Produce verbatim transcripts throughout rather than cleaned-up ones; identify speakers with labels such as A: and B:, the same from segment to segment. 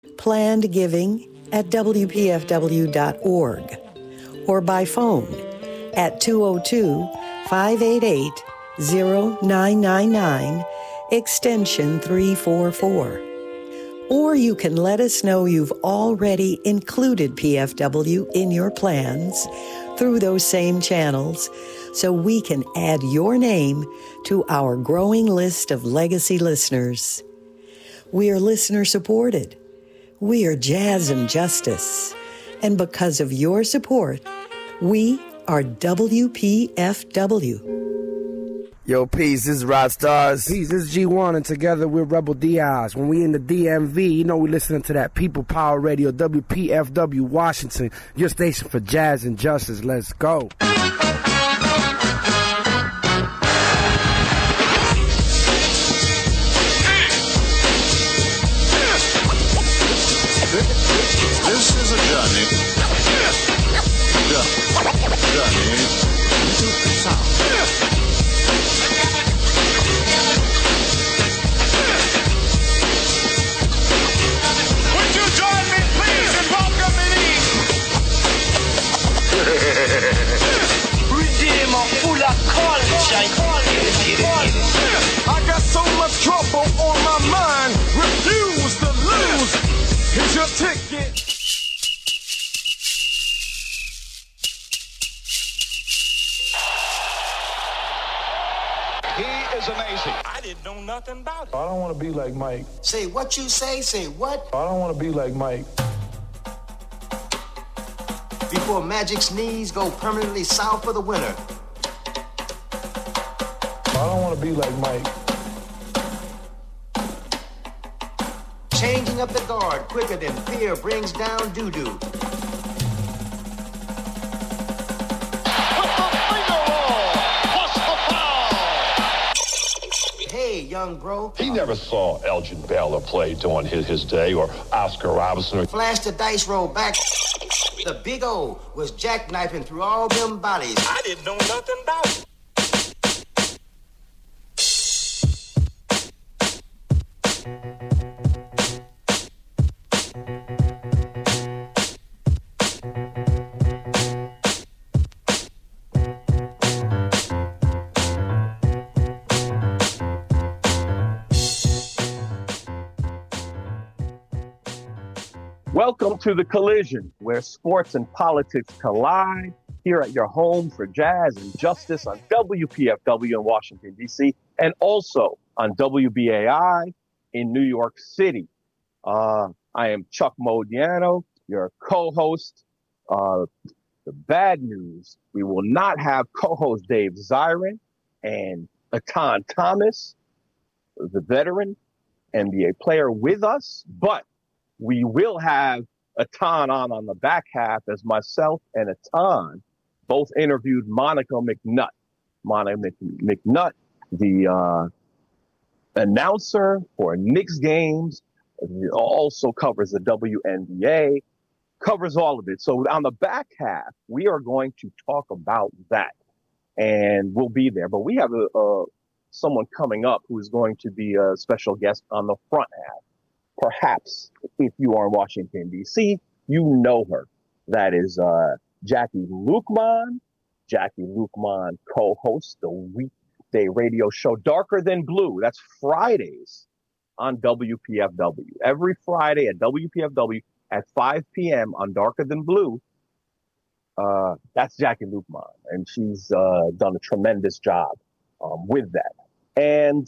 A: Planned giving at W P F W dot org or by phone at two oh two, five eight eight, oh nine nine nine, extension three four four. Or you can let us know you've already included P F W in your plans through those same channels so we can add your name to our growing list of legacy listeners. We are listener supported. We are Jazz and Justice. And because of your support, we are W P F W.
B: Yo, peace, this is Rod Stars.
C: Peace, this is G one, and together we're Rebel Diaz. When we in the D M V, you know we listening to that People Power Radio, W P F W Washington, your station for Jazz and Justice. Let's go.
D: This is a journey. Journey into sound. Would you join me, please, in welcoming
E: Redeemer full of culture.
D: I got so much trouble on my mind. Refuse to lose. Here's your ticket. He is amazing. I didn't know nothing about it.
F: I don't want to be like Mike.
E: Say what you say, say what?
F: I don't want to be like Mike.
E: Before Magic's knees go permanently south for the winter.
F: I don't want to be like Mike.
E: Changing up the guard quicker than fear brings down doo-doo. Hey, young bro.
G: He never saw Elgin Baylor play during his, his day, or Oscar Robertson.
E: Flash the dice roll back. The Big O was jackknifing through all them bodies.
D: I didn't know nothing about it.
H: Welcome to The Collision, where sports and politics collide, here at your home for Jazz and Justice on W P F W in Washington, D C, and also on W B A I in New York City. Uh, I am Chuck Modiano, your co-host. Uh, the bad news, we will not have co-host Dave Zirin and Atan Thomas, the veteran N B A player, with us, but we will have Atan on on the back half, as myself and Atan both interviewed Monica McNutt. Monica McNutt, the uh, announcer for Knicks games, also covers the W N B A, covers all of it. So on the back half, we are going to talk about that, and we'll be there. But we have a, a someone coming up who is going to be a special guest on the front half. Perhaps if you are in Washington, D C, you know her. That is uh, Jackie Luqman. Jackie Luqman co-hosts the weekday radio show Darker Than Blue. That's Fridays on W P F W. Every Friday at W P F W at five p.m. on Darker Than Blue. Uh, that's Jackie Luqman, and she's uh, done a tremendous job um, with that. And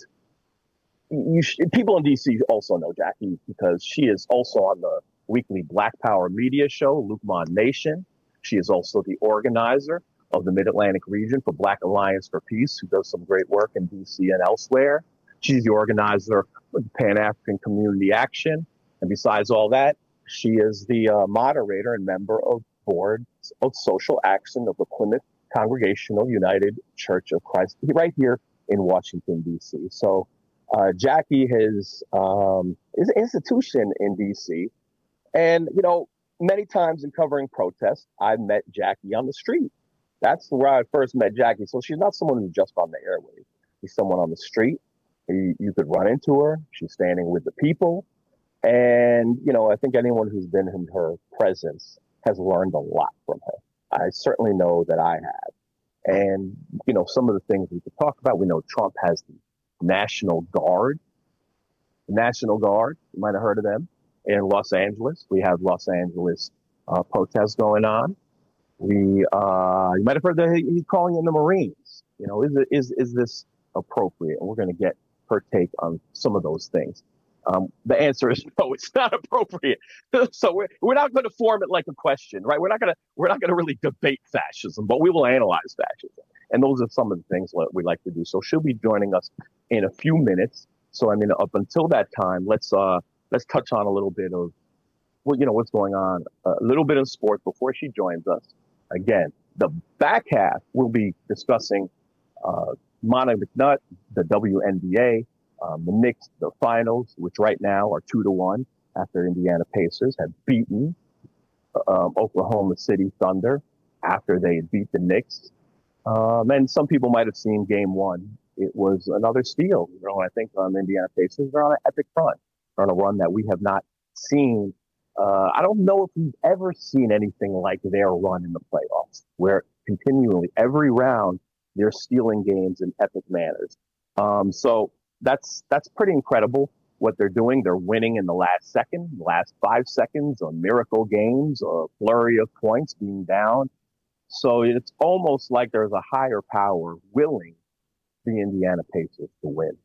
H: You sh- people in D C also know Jackie because she is also on the weekly Black Power media show, Luqman Nation. She is also the organizer of the Mid-Atlantic region for Black Alliance for Peace, who does some great work in D C and elsewhere. She's the organizer of Pan-African Community Action. And besides all that, she is the uh, moderator and member of board of social action of the Plymouth Congregational United Church of Christ, right here in Washington, D C. So Uh, Jackie has, um, is an institution in D C. And, you know, many times in covering protests, I've met Jackie on the street. That's where I first met Jackie. So she's not someone who's just on the airwaves. She's someone on the street. You, you could run into her. She's standing with the people. And, you know, I think anyone who's been in her presence has learned a lot from her. I certainly know that I have. And, you know, some of the things we could talk about, we know Trump has the National Guard. The National Guard, you might have heard of them, in Los Angeles. We have Los Angeles uh, protests going on. We, uh, you might have heard that he's calling in the Marines. You know, is it, is is this appropriate? And we're going to get her take on some of those things. Um, the answer is no, it's not appropriate. So we're we're not going to form it like a question, right? We're not going to we're not going to really debate fascism, but we will analyze fascism. And those are some of the things that we like to do. So she'll be joining us in a few minutes. So I mean, up until that time, let's uh let's touch on a little bit of well, you know, what's going on, a little bit of sports before she joins us. Again, the back half we'll be discussing uh, Monty McNutt, the W N B A. Um, the Knicks, the finals, which right now are two to one after Indiana Pacers have beaten um, Oklahoma City Thunder after they had beat the Knicks. Um, and some people might have seen game one. It was another steal. You know, I think um, Indiana Pacers are on an epic run. They're on a run that we have not seen. Uh, I don't know if we've ever seen anything like their run in the playoffs, where continually every round they're stealing games in epic manners. Um, so That's that's pretty incredible what they're doing. They're winning in the last second, last five seconds on miracle games, a flurry of points being down. So it's almost like there's a higher power willing the Indiana Pacers to win.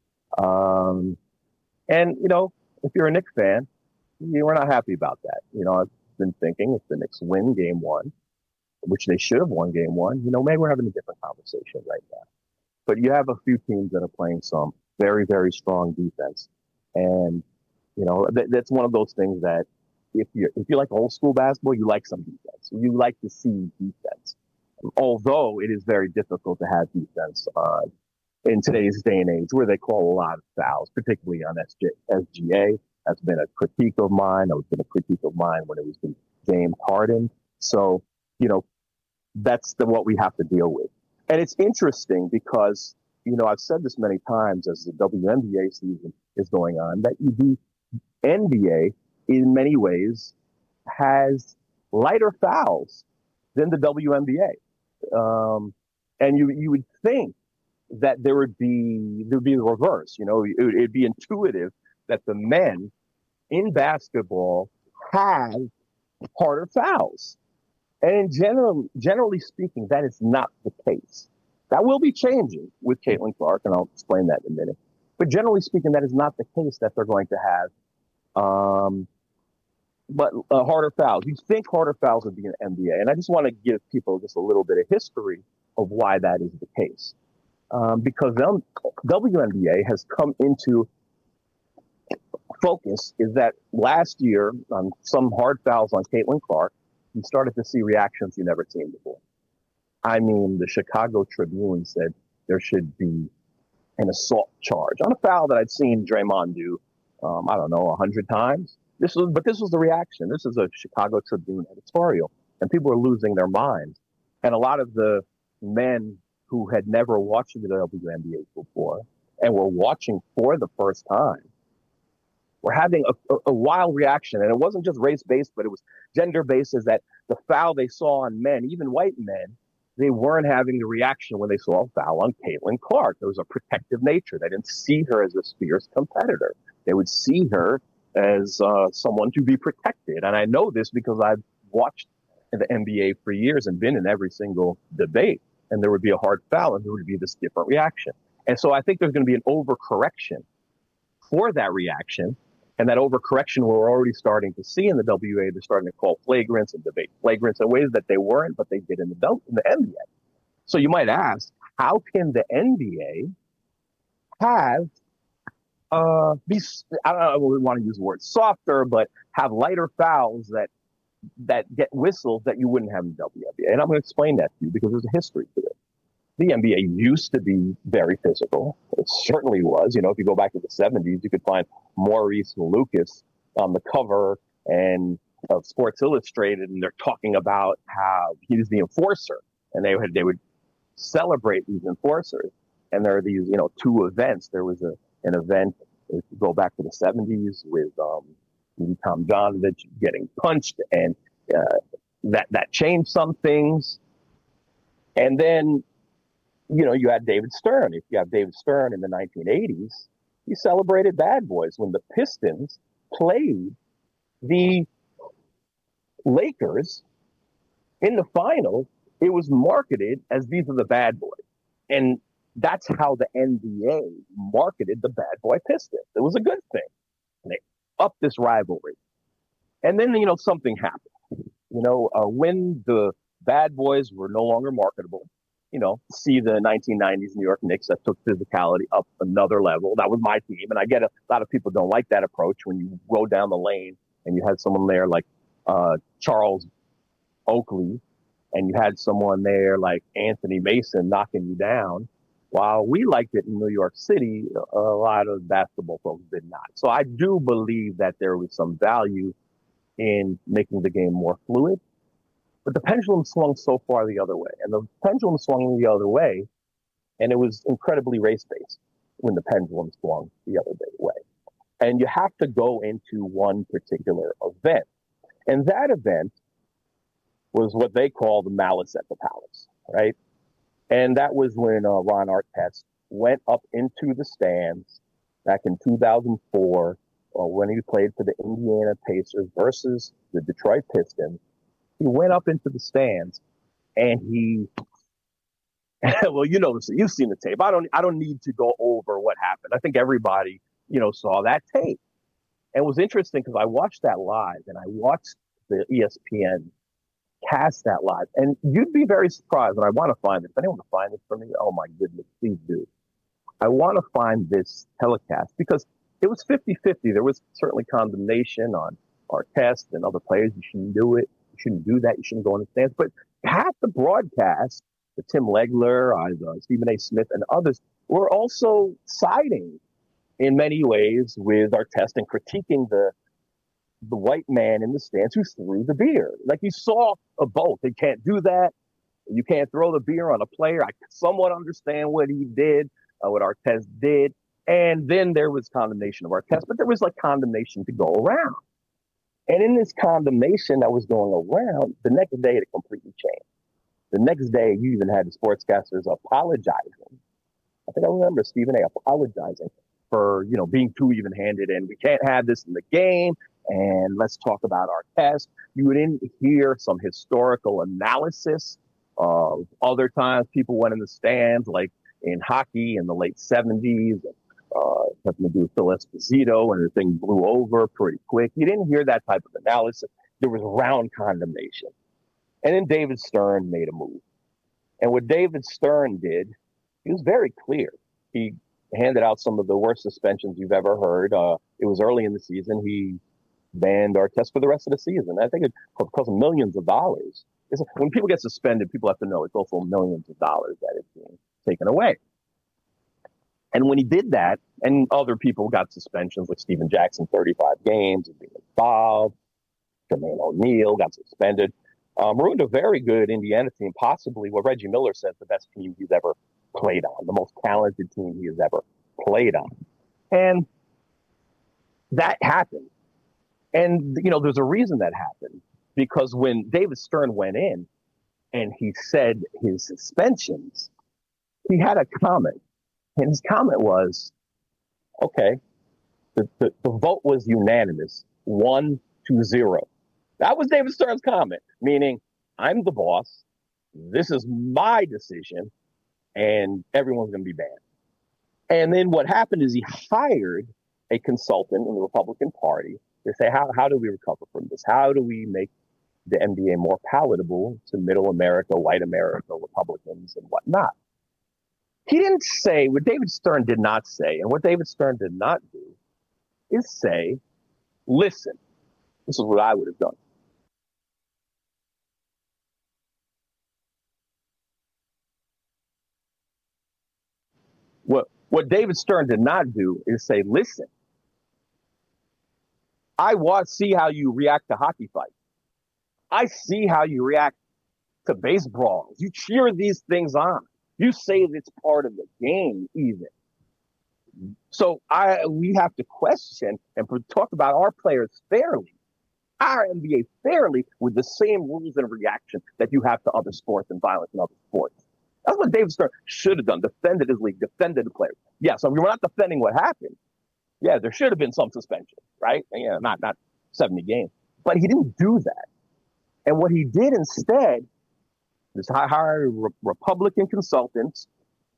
H: Um, and, you know, if you're a Knicks fan, you are not happy about that. You know, I've been thinking if the Knicks win game one, which they should have won game one, you know, maybe we're having a different conversation right now. But you have a few teams that are playing some very, very strong defense. And, you know, th- that's one of those things that if you if you like old school basketball, you like some defense. You like to see defense. Although it is very difficult to have defense uh, in today's day and age where they call a lot of fouls, particularly on S J, S G A. That's been a critique of mine. That was been a critique of mine when it was the James Harden. So, you know, that's the, what we have to deal with. And it's interesting because, you know, I've said this many times as the W N B A season is going on, that the N B A in many ways has lighter fouls than the W N B A. Um, and you you would think that there would be there would be the reverse. You know, it would it'd be intuitive that the men in basketball have harder fouls. And in general, generally speaking, that is not the case. That will be changing with Caitlin Clark, and I'll explain that in a minute. But generally speaking, that is not the case that they're going to have. Um, but uh, harder fouls. You think harder fouls would be in the N B A. And I just want to give people just a little bit of history of why that is the case. Um, because the W N B A has come into focus is that last year on some hard fouls on Caitlin Clark, you started to see reactions you never seen before. I mean, the Chicago Tribune said there should be an assault charge on a foul that I'd seen Draymond do, um, I don't know, a hundred times. This was, but this was the reaction. This is a Chicago Tribune editorial, and people were losing their minds. And a lot of the men who had never watched the W N B A before and were watching for the first time were having a, a, a wild reaction. And it wasn't just race-based, but it was gender-based, is that the foul they saw on men, even white men, they weren't having the reaction when they saw a foul on Caitlin Clark. There was a protective nature. They didn't see her as a fierce competitor. They would see her as uh, someone to be protected. And I know this because I've watched the N B A for years and been in every single debate. And there would be a hard foul and there would be this different reaction. And so I think there's going to be an overcorrection for that reaction. And that overcorrection we're already starting to see in the W A. They're starting to call flagrants and debate flagrants in ways that they weren't, but they did in the, in the N B A. So you might ask, how can the N B A have, uh, be, I don't know, I wouldn't want to use the word softer, but have lighter fouls that that get whistles that you wouldn't have in the W N B A. And I'm going to explain that to you because there's a history to it. The N B A used to be very physical. It certainly was. You know, if you go back to the seventies, you could find Maurice Lucas on the cover and of Sports Illustrated, and they're talking about how he's the enforcer, and they would they would celebrate these enforcers. And there are these, you know, two events. There was a an event If you go back to the seventies with um, Tom Jonovich getting punched, and uh, that that changed some things. And then, you know, you had David Stern. If you have David Stern in the nineteen eighties, he celebrated Bad Boys when the Pistons played the Lakers in the final. It was marketed as these are the Bad Boys. And that's how the N B A marketed the Bad Boy Pistons. It was a good thing. And they upped this rivalry. And then, you know, something happened. You know, uh, when the Bad Boys were no longer marketable, you know, see the nineteen nineties New York Knicks that took physicality up another level. That was my team. And I get a lot of people don't like that approach when you go down the lane and you had someone there like uh, Charles Oakley, and you had someone there like Anthony Mason knocking you down. While we liked it in New York City, a lot of basketball folks did not. So I do believe that there was some value in making the game more fluid. But the pendulum swung so far the other way. And the pendulum swung the other way, and it was incredibly race-based when the pendulum swung the other way. And you have to go into one particular event. And that event was what they call the Malice at the Palace, right? And that was when uh, Ron Artest went up into the stands back in two thousand four uh, when he played for the Indiana Pacers versus the Detroit Pistons. He went up into the stands and he, well, you know, you've seen the tape. I don't, I don't need to go over what happened. I think everybody, you know, saw that tape. And it was interesting because I watched that live and I watched the E S P N cast that live. And you'd be very surprised. And I want to find it. If anyone can find it for me, oh my goodness, please do. I want to find this telecast because it was fifty-fifty. There was certainly condemnation on Artest and other players. You shouldn't do it. You shouldn't do that. You shouldn't go in the stands. But half the broadcast, the Tim Legler, uh, Stephen A. Smith, and others were also siding in many ways with Artest and critiquing the the white man in the stands who threw the beer. Like you saw a both. They can't do that. You can't throw the beer on a player. I somewhat understand what he did, uh, what Artest did. And then there was condemnation of Artest, but there was like condemnation to go around. And in this condemnation that was going around, the next day it completely changed. The next day, you even had the sportscasters apologizing. I think I remember Stephen A. apologizing for, you know, being too even-handed and we can't have this in the game. And let's talk about Artest. You didn't hear some historical analysis of other times people went in the stands, like in hockey in the late seventies, uh, something to do with Phil Esposito, and the thing blew over pretty quick. You didn't hear that type of analysis. There was round condemnation. And then David Stern made a move. And what David Stern did, he was very clear. He handed out some of the worst suspensions you've ever heard. Uh, it was early in the season. He banned Artest for the rest of the season. I think it cost millions of dollars. It's, when people get suspended, people have to know it's also millions of dollars that is being taken away. And when he did that, and other people got suspensions, like Steven Jackson, thirty-five games, and being involved, Jermaine O'Neal got suspended, um, ruined a very good Indiana team, possibly what Reggie Miller says the best team he's ever played on, the most talented team he has ever played on. And that happened. And, you know, there's a reason that happened, because when David Stern went in and he said his suspensions, he had a comment. And his comment was, okay, the, the, the vote was unanimous, one to zero. That was David Stern's comment, meaning I'm the boss. This is my decision and everyone's going to be banned. And then what happened is he hired a consultant in the Republican Party to say, how, how do we recover from this? How do we make the N B A more palatable to middle America, white America, Republicans, and whatnot? He didn't say, what David Stern did not say, and what David Stern did not do, is say, listen, this is what I would have done. What, what David Stern did not do is say, listen, I watch, see how you react to hockey fights. I see how you react to baseballs. You cheer these things on. You say it's part of the game, even. So I we have to question and talk about our players fairly, our N B A fairly, with the same rules and reaction that you have to other sports and violence in other sports. That's what David Stern should have done, defended his league, defended the players. Yeah, so we're not defending what happened. Yeah, there should have been some suspension, right? And, yeah, not, not seventy games. But he didn't do that. And what he did instead is hire re- Republican consultants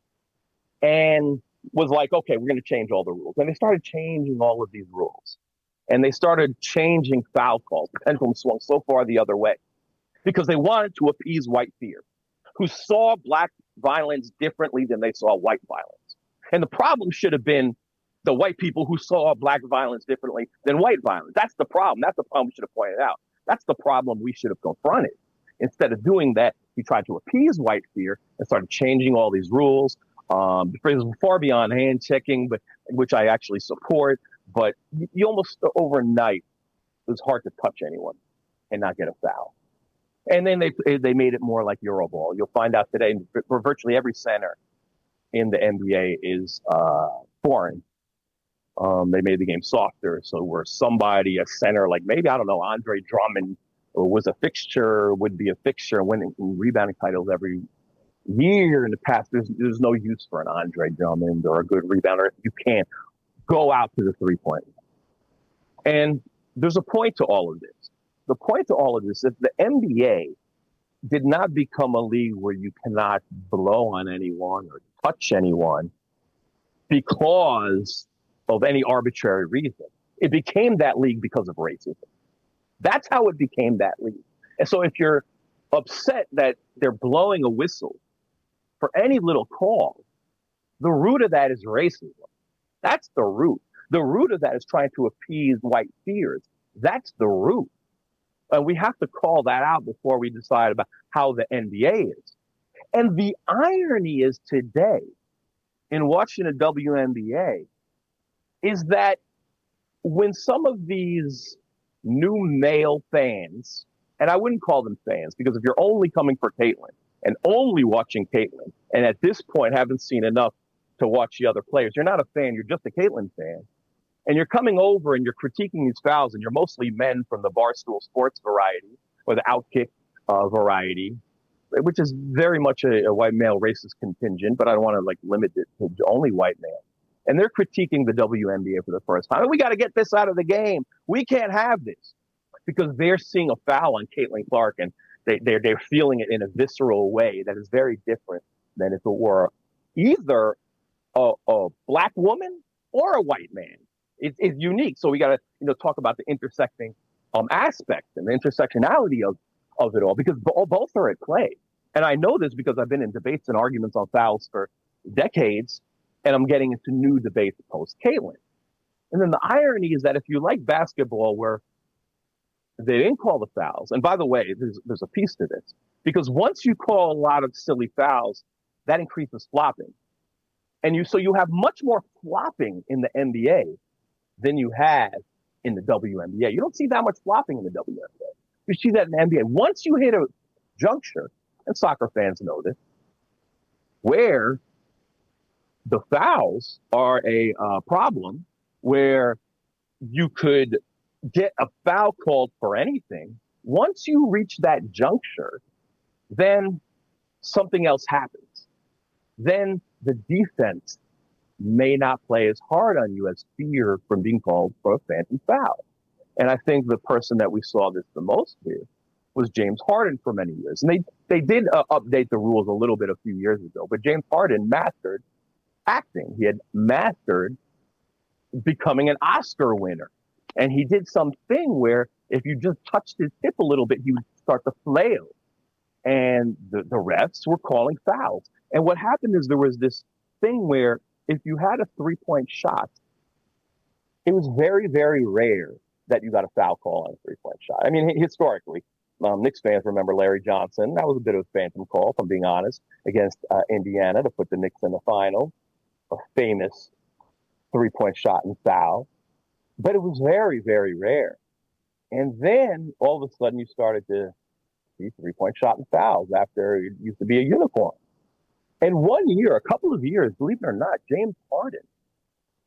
H: and was like, okay, we're going to change all the rules. And they started changing all of these rules. And they started changing foul calls. The pendulum swung so far the other way because they wanted to appease white fear, who saw black violence differently than they saw white violence. And the problem should have been the white people who saw black violence differently than white violence. That's the problem. That's the problem we should have pointed out. That's the problem we should have confronted. Instead of doing that, he tried to appease white fear and started changing all these rules. Um, the phrase was far beyond hand checking, but which I actually support. But you, you almost overnight, it was hard to touch anyone and not get a foul. And then they they made it more like Euroball. You'll find out today for virtually every center in the N B A is uh, foreign. Um, they made the game softer. So where somebody, a center like maybe, I don't know, Andre Drummond was a fixture, would be a fixture, winning rebounding titles every year in the past. There's, there's no use for an Andre Drummond or a good rebounder. You can't go out to the three-point line. And there's a point to all of this. The point to all of this is the N B A did not become a league where you cannot blow on anyone or touch anyone because of any arbitrary reason. It became that league because of racism. That's how it became that league. And so if you're upset that they're blowing a whistle for any little call, the root of that is racism. That's the root. The root of that is trying to appease white fears. That's the root. And we have to call that out before we decide about how the N B A is. And the irony is today, in watching the W N B A, is that when some of these new male fans, and I wouldn't call them fans, because if you're only coming for Caitlin and only watching Caitlin, and at this point haven't seen enough to watch the other players, you're not a fan, you're just a Caitlin fan. And you're coming over and you're critiquing these fouls, and you're mostly men from the Barstool Sports variety or the Outkick uh, variety, which is very much a, a white male racist contingent, but I don't want to like limit it to only white male. And they're critiquing the W N B A for the first time. And we got to get this out of the game. We can't have this, because they're seeing a foul on Caitlin Clark, and they, they're, they're feeling it in a visceral way that is very different than if it were either a, a black woman or a white man. It, it's unique. So we got to, you know, talk about the intersecting um, aspects and the intersectionality of, of it all, because b- both are at play. And I know this because I've been in debates and arguments on fouls for decades, and I'm getting into new debates post Caitlin. And then the irony is that if you like basketball where they didn't call the fouls, and by the way, there's, there's a piece to this, because once you call a lot of silly fouls, that increases flopping. And you, so you have much more flopping in the N B A than you have in the W N B A. You don't see that much flopping in the W N B A. You see that in the N B A. Once you hit a juncture, and soccer fans know this, where the fouls are a uh, problem, where you could get a foul called for anything. Once you reach that juncture, then something else happens. Then the defense may not play as hard on you as fear from being called for a phantom foul. And I think the person that we saw this the most with was James Harden for many years. And they, they did uh, update the rules a little bit a few years ago, but James Harden mastered acting. He had mastered becoming an Oscar winner. And he did something where if you just touched his hip a little bit, he would start to flail. And the, the refs were calling fouls. And what happened is there was this thing where if you had a three-point shot, it was very, very rare that you got a foul call on a three-point shot. I mean, historically, um, Knicks fans remember Larry Johnson. That was a bit of a phantom call, if I'm being honest, against uh, Indiana to put the Knicks in the final. A famous three-point shot and foul. But it was very, very rare. And then all of a sudden you started to see three-point shot and fouls after it used to be a unicorn. And one year, a couple of years, believe it or not, James Harden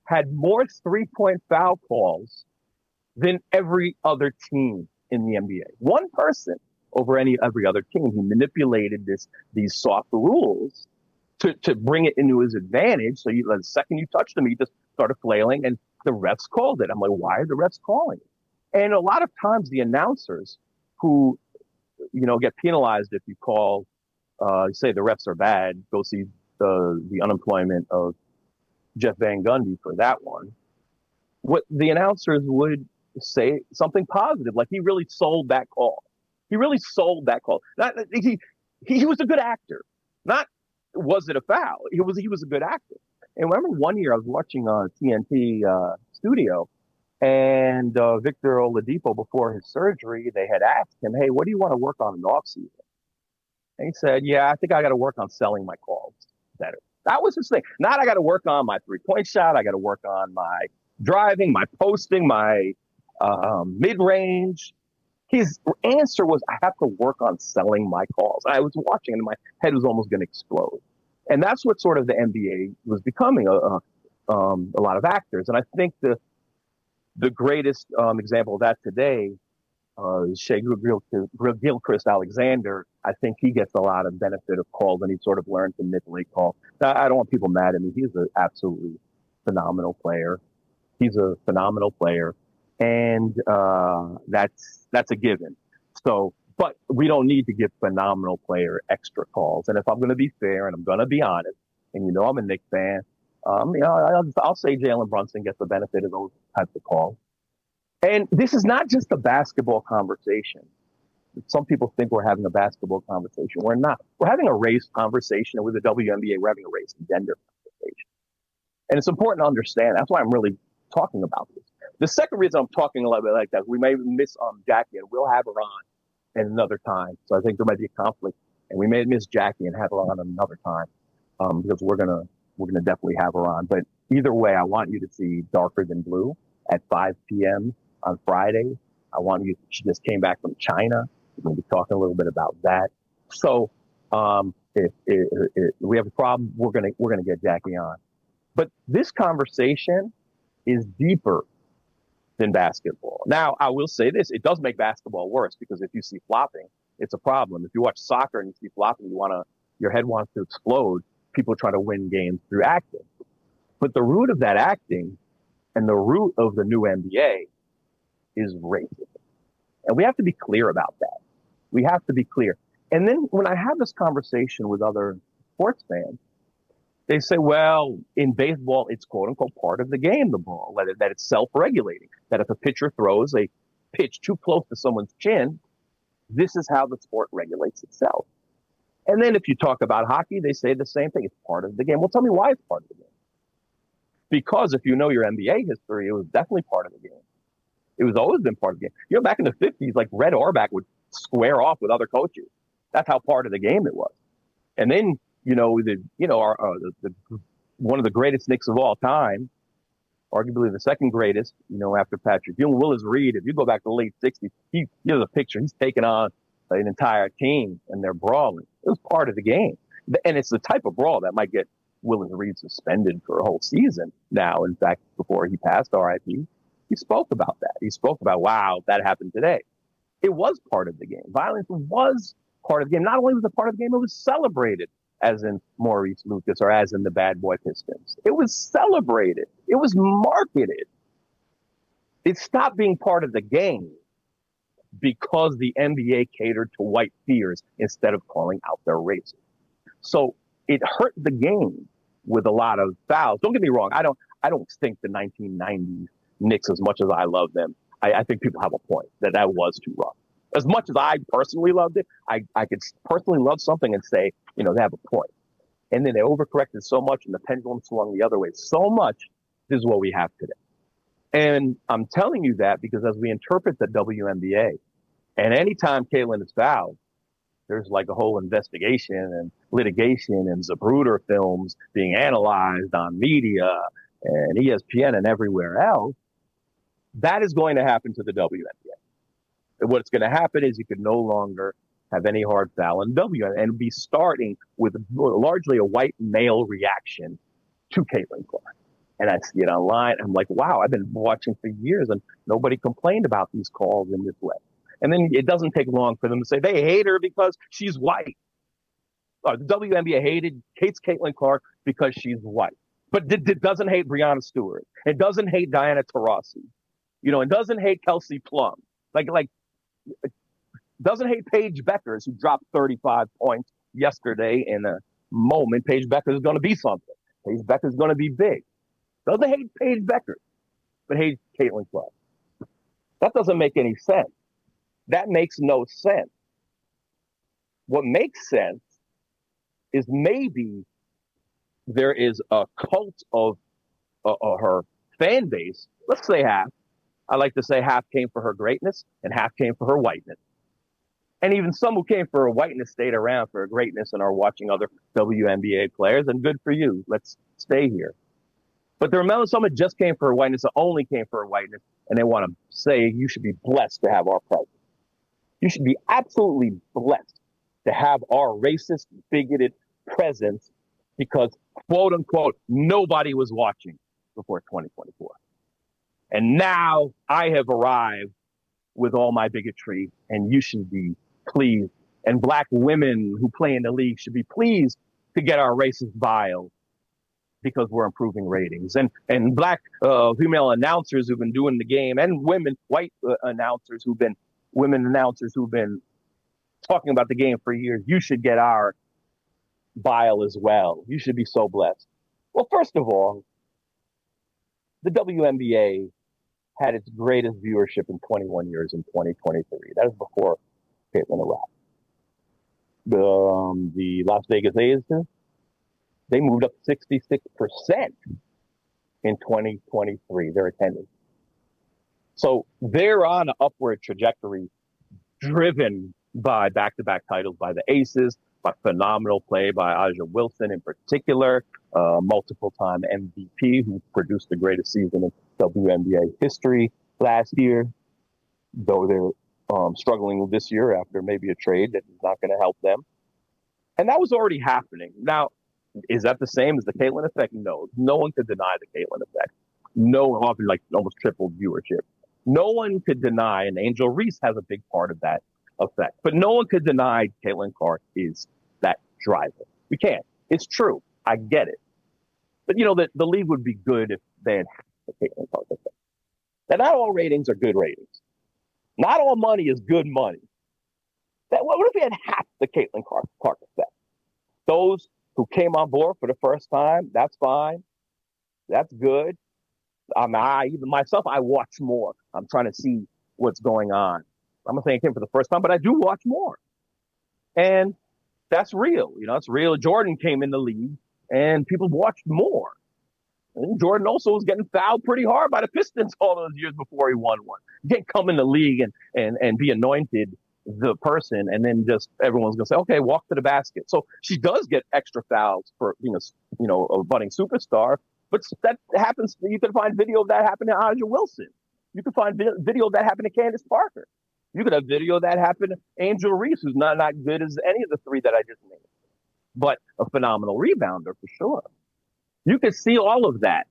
H: had more three-point foul calls than every other team in the N B A. One person over any every other team. He manipulated this these soft rules to, to bring it into his advantage. So you, the second you touched him, he just started flailing, and the refs called it. I'm like, why are the refs calling it? And a lot of times the announcers who, you know, get penalized if you call, uh, say the refs are bad, go see the, the unemployment of Jeff Van Gundy for that one. What the announcers would say something positive, like he really sold that call. He really sold that call. Not he, he, he was a good actor. Not was it a foul? He was he was a good actor. And I remember one year I was watching on T N T uh, Studio, and uh, Victor Oladipo, before his surgery, they had asked him, "Hey, what do you want to work on in the offseason?" And he said, "Yeah, I think I got to work on selling my calls better." That was his thing. Not I got to work on my three-point shot. I got to work on my driving, my posting, my um, mid-range. His answer was, I have to work on selling my calls. I was watching, and my head was almost going to explode. And that's what sort of the N B A was becoming, a, a, um, a lot of actors. And I think the the greatest um, example of that today uh, is Shai Gilgeous Alexander. I think he gets a lot of benefit of calls, and he sort of learned to manipulate calls. Now, I don't want people mad at me. He's an absolutely phenomenal player. He's a phenomenal player. And uh, that's that's a given. So, but we don't need to give phenomenal player extra calls. And if I'm going to be fair and I'm going to be honest, and you know I'm a Knicks fan, um, you know, I'll, I'll say Jalen Brunson gets the benefit of those types of calls. And this is not just a basketball conversation. Some people think we're having a basketball conversation. We're not. We're having a race conversation. With the W N B A, we're having a race and gender conversation. And it's important to understand. That's why I'm really talking about this. The second reason I'm talking a little bit like that, we may miss um, Jackie, and we'll have her on at another time. So I think there might be a conflict, and we may miss Jackie and have her on another time um, because we're gonna we're gonna definitely have her on. But either way, I want you to see Darker Than Blue at five p.m. on Friday. I want you. She just came back from China. We're gonna be talking a little bit about that. So um, if, if, if we have a problem, we're gonna we're gonna get Jackie on. But this conversation is deeper than basketball. Now, I will say this, it does make basketball worse, because if you see flopping, it's a problem. If you watch soccer and you see flopping, you want to, your head wants to explode. People try to win games through acting. But the root of that acting and the root of the new N B A is racism. And we have to be clear about that. We have to be clear. And then when I have this conversation with other sports fans, they say, well, in baseball, it's quote unquote part of the game, the ball, that, it, that it's self-regulating, that if a pitcher throws a pitch too close to someone's chin, this is how the sport regulates itself. And then if you talk about hockey, they say the same thing. It's part of the game. Well, tell me why it's part of the game. Because if you know your N B A history, it was definitely part of the game. It was always been part of the game. You know, back in the fifties, like Red Auerbach would square off with other coaches. That's how part of the game it was. And then, you know, the, you know, our, uh, the, the, one of the greatest Knicks of all time, arguably the second greatest, you know, after Patrick Ewing, Willis Reed. If you go back to the late sixties, he gives a picture. He's taking on an entire team and they're brawling. It was part of the game. And it's the type of brawl that might get Willis Reed suspended for a whole season now. In fact, before he passed, R I P, he spoke about that. He spoke about, wow, that happened today. It was part of the game. Violence was part of the game. Not only was it part of the game, it was celebrated, as in Maurice Lucas or as in the Bad Boy Pistons. It was celebrated. It was marketed. It stopped being part of the game because the N B A catered to white fears instead of calling out their races. So it hurt the game with a lot of fouls. Don't get me wrong. I don't, I don't think the nineteen nineties Knicks, as much as I love them, I, I think people have a point that that was too rough. As much as I personally loved it, I, I could personally love something and say, you know, they have a point. And then they overcorrected so much and the pendulum swung the other way so much. This is what we have today. And I'm telling you that because as we interpret the W N B A, and anytime Caitlin is fouled, there's like a whole investigation and litigation and Zapruder films being analyzed on media and E S P N and everywhere else. That is going to happen to the W N B A. And what's going to happen is you could no longer have any hard foul in W and be starting with largely a white male reaction to Caitlin Clark. And I see it online. I'm like, wow, I've been watching for years and nobody complained about these calls in this way. And then it doesn't take long for them to say they hate her because she's white. Uh, the W N B A hated, hates Caitlin Clark because she's white. But it, it doesn't hate Breanna Stewart. It doesn't hate Diana Taurasi. You know, it doesn't hate Kelsey Plum. Like, like, it doesn't hate Paige Beckers, who dropped thirty-five points yesterday in a moment. Paige Beckers is going to be something. Paige Beckers is going to be big. Doesn't hate Paige Beckers, but hates Caitlin Clark. That doesn't make any sense. That makes no sense. What makes sense is maybe there is a cult of uh, uh, her fan base. Let's say half. I like to say half came for her greatness and half came for her whiteness. And even some who came for her whiteness stayed around for her greatness and are watching other W N B A players. And good for you. Let's stay here. But there are some that just came for her whiteness, that only came for her whiteness, and they want to say you should be blessed to have our president. You should be absolutely blessed to have our racist, bigoted presence because, quote unquote, nobody was watching before twenty twenty-four. And now I have arrived with all my bigotry, and you should be pleased. And black women who play in the league should be pleased to get our racist bile because we're improving ratings. And and black uh, female announcers who've been doing the game, and women, white uh, announcers who've been, women announcers who've been talking about the game for years, you should get our bile as well. You should be so blessed. Well, first of all, the W N B A had its greatest viewership in twenty-one years in twenty twenty-three. That is before Caitlin arrived. The, um, the Las Vegas Aces, they moved up sixty-six percent in twenty twenty-three, their attendance. So they're on an upward trajectory driven by back-to-back titles by the Aces, by phenomenal play by A'ja Wilson in particular, uh, multiple-time M V P who produced the greatest season in W N B A history last year, though they're um, struggling this year after maybe a trade that is not going to help them. And that was already happening. Now, is that the same as the Caitlin effect? No. No one could deny the Caitlin effect. No one, often like almost tripled viewership. No one could deny, and Angel Reese has a big part of that effect. But no one could deny Caitlin Clark is that driver. We can't. It's true. I get it. But, you know, the, the league would be good if they had the Caitlin Clark effect. Now, not all ratings are good ratings. Not all money is good money. That, what if we had half the Caitlin Clark, Clark effect? Those who came on board for the first time, that's fine. That's good. I mean, I, even myself, I watch more. I'm trying to see what's going on. I'm not saying it came for the first time, but I do watch more. And that's real. You know, it's real. Jordan came in the league and people watched more. And Jordan also was getting fouled pretty hard by the Pistons all those years before he won one. You can't come in the league and, and, and be anointed the person and then just everyone's going to say, okay, walk to the basket. So she does get extra fouls for being a, you know, a budding superstar, but that happens. You can find video of that happening to A'ja Wilson. You can find video of that happening to Candace Parker. You could have video of that happen to Angel Reese, who's not, not good as any of the three that I just named, but a phenomenal rebounder for sure. You can see all of that.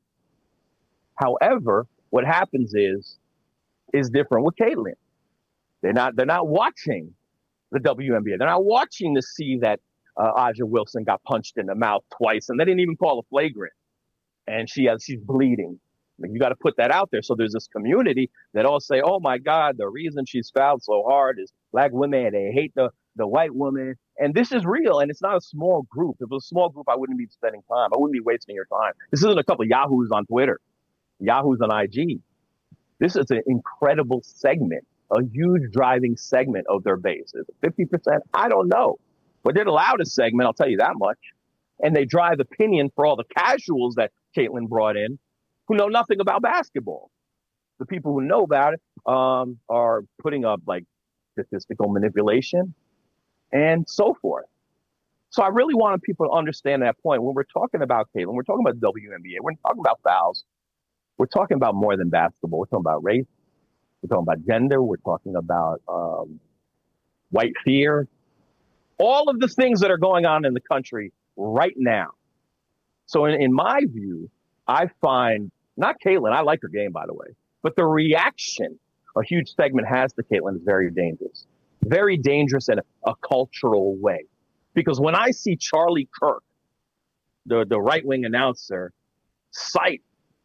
H: However, what happens is, is different with Caitlin. They're not, they're not watching the W N B A. They're not watching to see that uh, A'ja Wilson got punched in the mouth twice, and they didn't even call a flagrant. And she has, she's bleeding. Like, you got to put that out there. So there's this community that all say, oh my God, the reason she's fouled so hard is black women, they hate the, the white woman. And this is real. And it's not a small group. If it was a small group, I wouldn't be spending time. I wouldn't be wasting your time. This isn't a couple of yahoos on Twitter, yahoos on I G. This is an incredible segment, a huge driving segment of their base. Is it fifty percent? I don't know. But they're the loudest segment, I'll tell you that much. And they drive opinion for all the casuals that Caitlin brought in, who know nothing about basketball. The people who know about it um, are putting up like statistical manipulation and so forth. So I really wanted people to understand that point. When we're talking about Caitlin, we're talking about W N B A, we're talking about fouls. We're talking about more than basketball. We're talking about race. We're talking about gender. We're talking about um, white fear. All of the things that are going on in the country right now. So in, in my view, I find, not Caitlyn, I like her game, by the way, but the reaction a huge segment has to Caitlyn is very dangerous. Very dangerous in a, a cultural way. Because when I see Charlie Kirk, the, the right-wing announcer, cite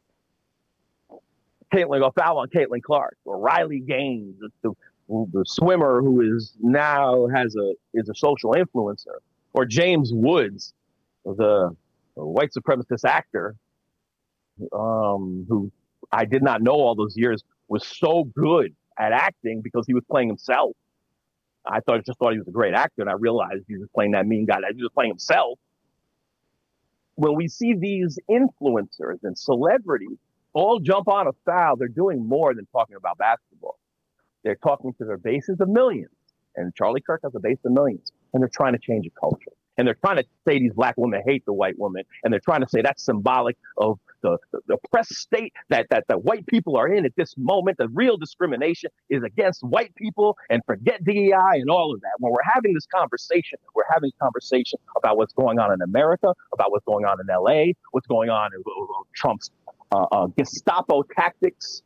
H: Caitlyn, go foul on Caitlin Clark, or Riley Gaines, the, the swimmer who is now has a is a social influencer, or James Woods, the, the white supremacist actor, um, who I did not know all those years was so good at acting because he was playing himself. I thought just thought he was a great actor, and I realized he was playing that mean guy. That he was playing himself. When we see these influencers and celebrities all jump on a foul, they're doing more than talking about basketball. They're talking to their bases of millions, and Charlie Kirk has a base of millions, and they're trying to change a culture. And they're trying to say these black women hate the white woman, and they're trying to say that's symbolic of the, the, the oppressed state that, that, that white people are in at this moment. The real discrimination is against white people, and forget D E I and all of that. When we're having this conversation, we're having a conversation about what's going on in America, about what's going on in L A, what's going on in uh, Trump's uh, uh, Gestapo tactics,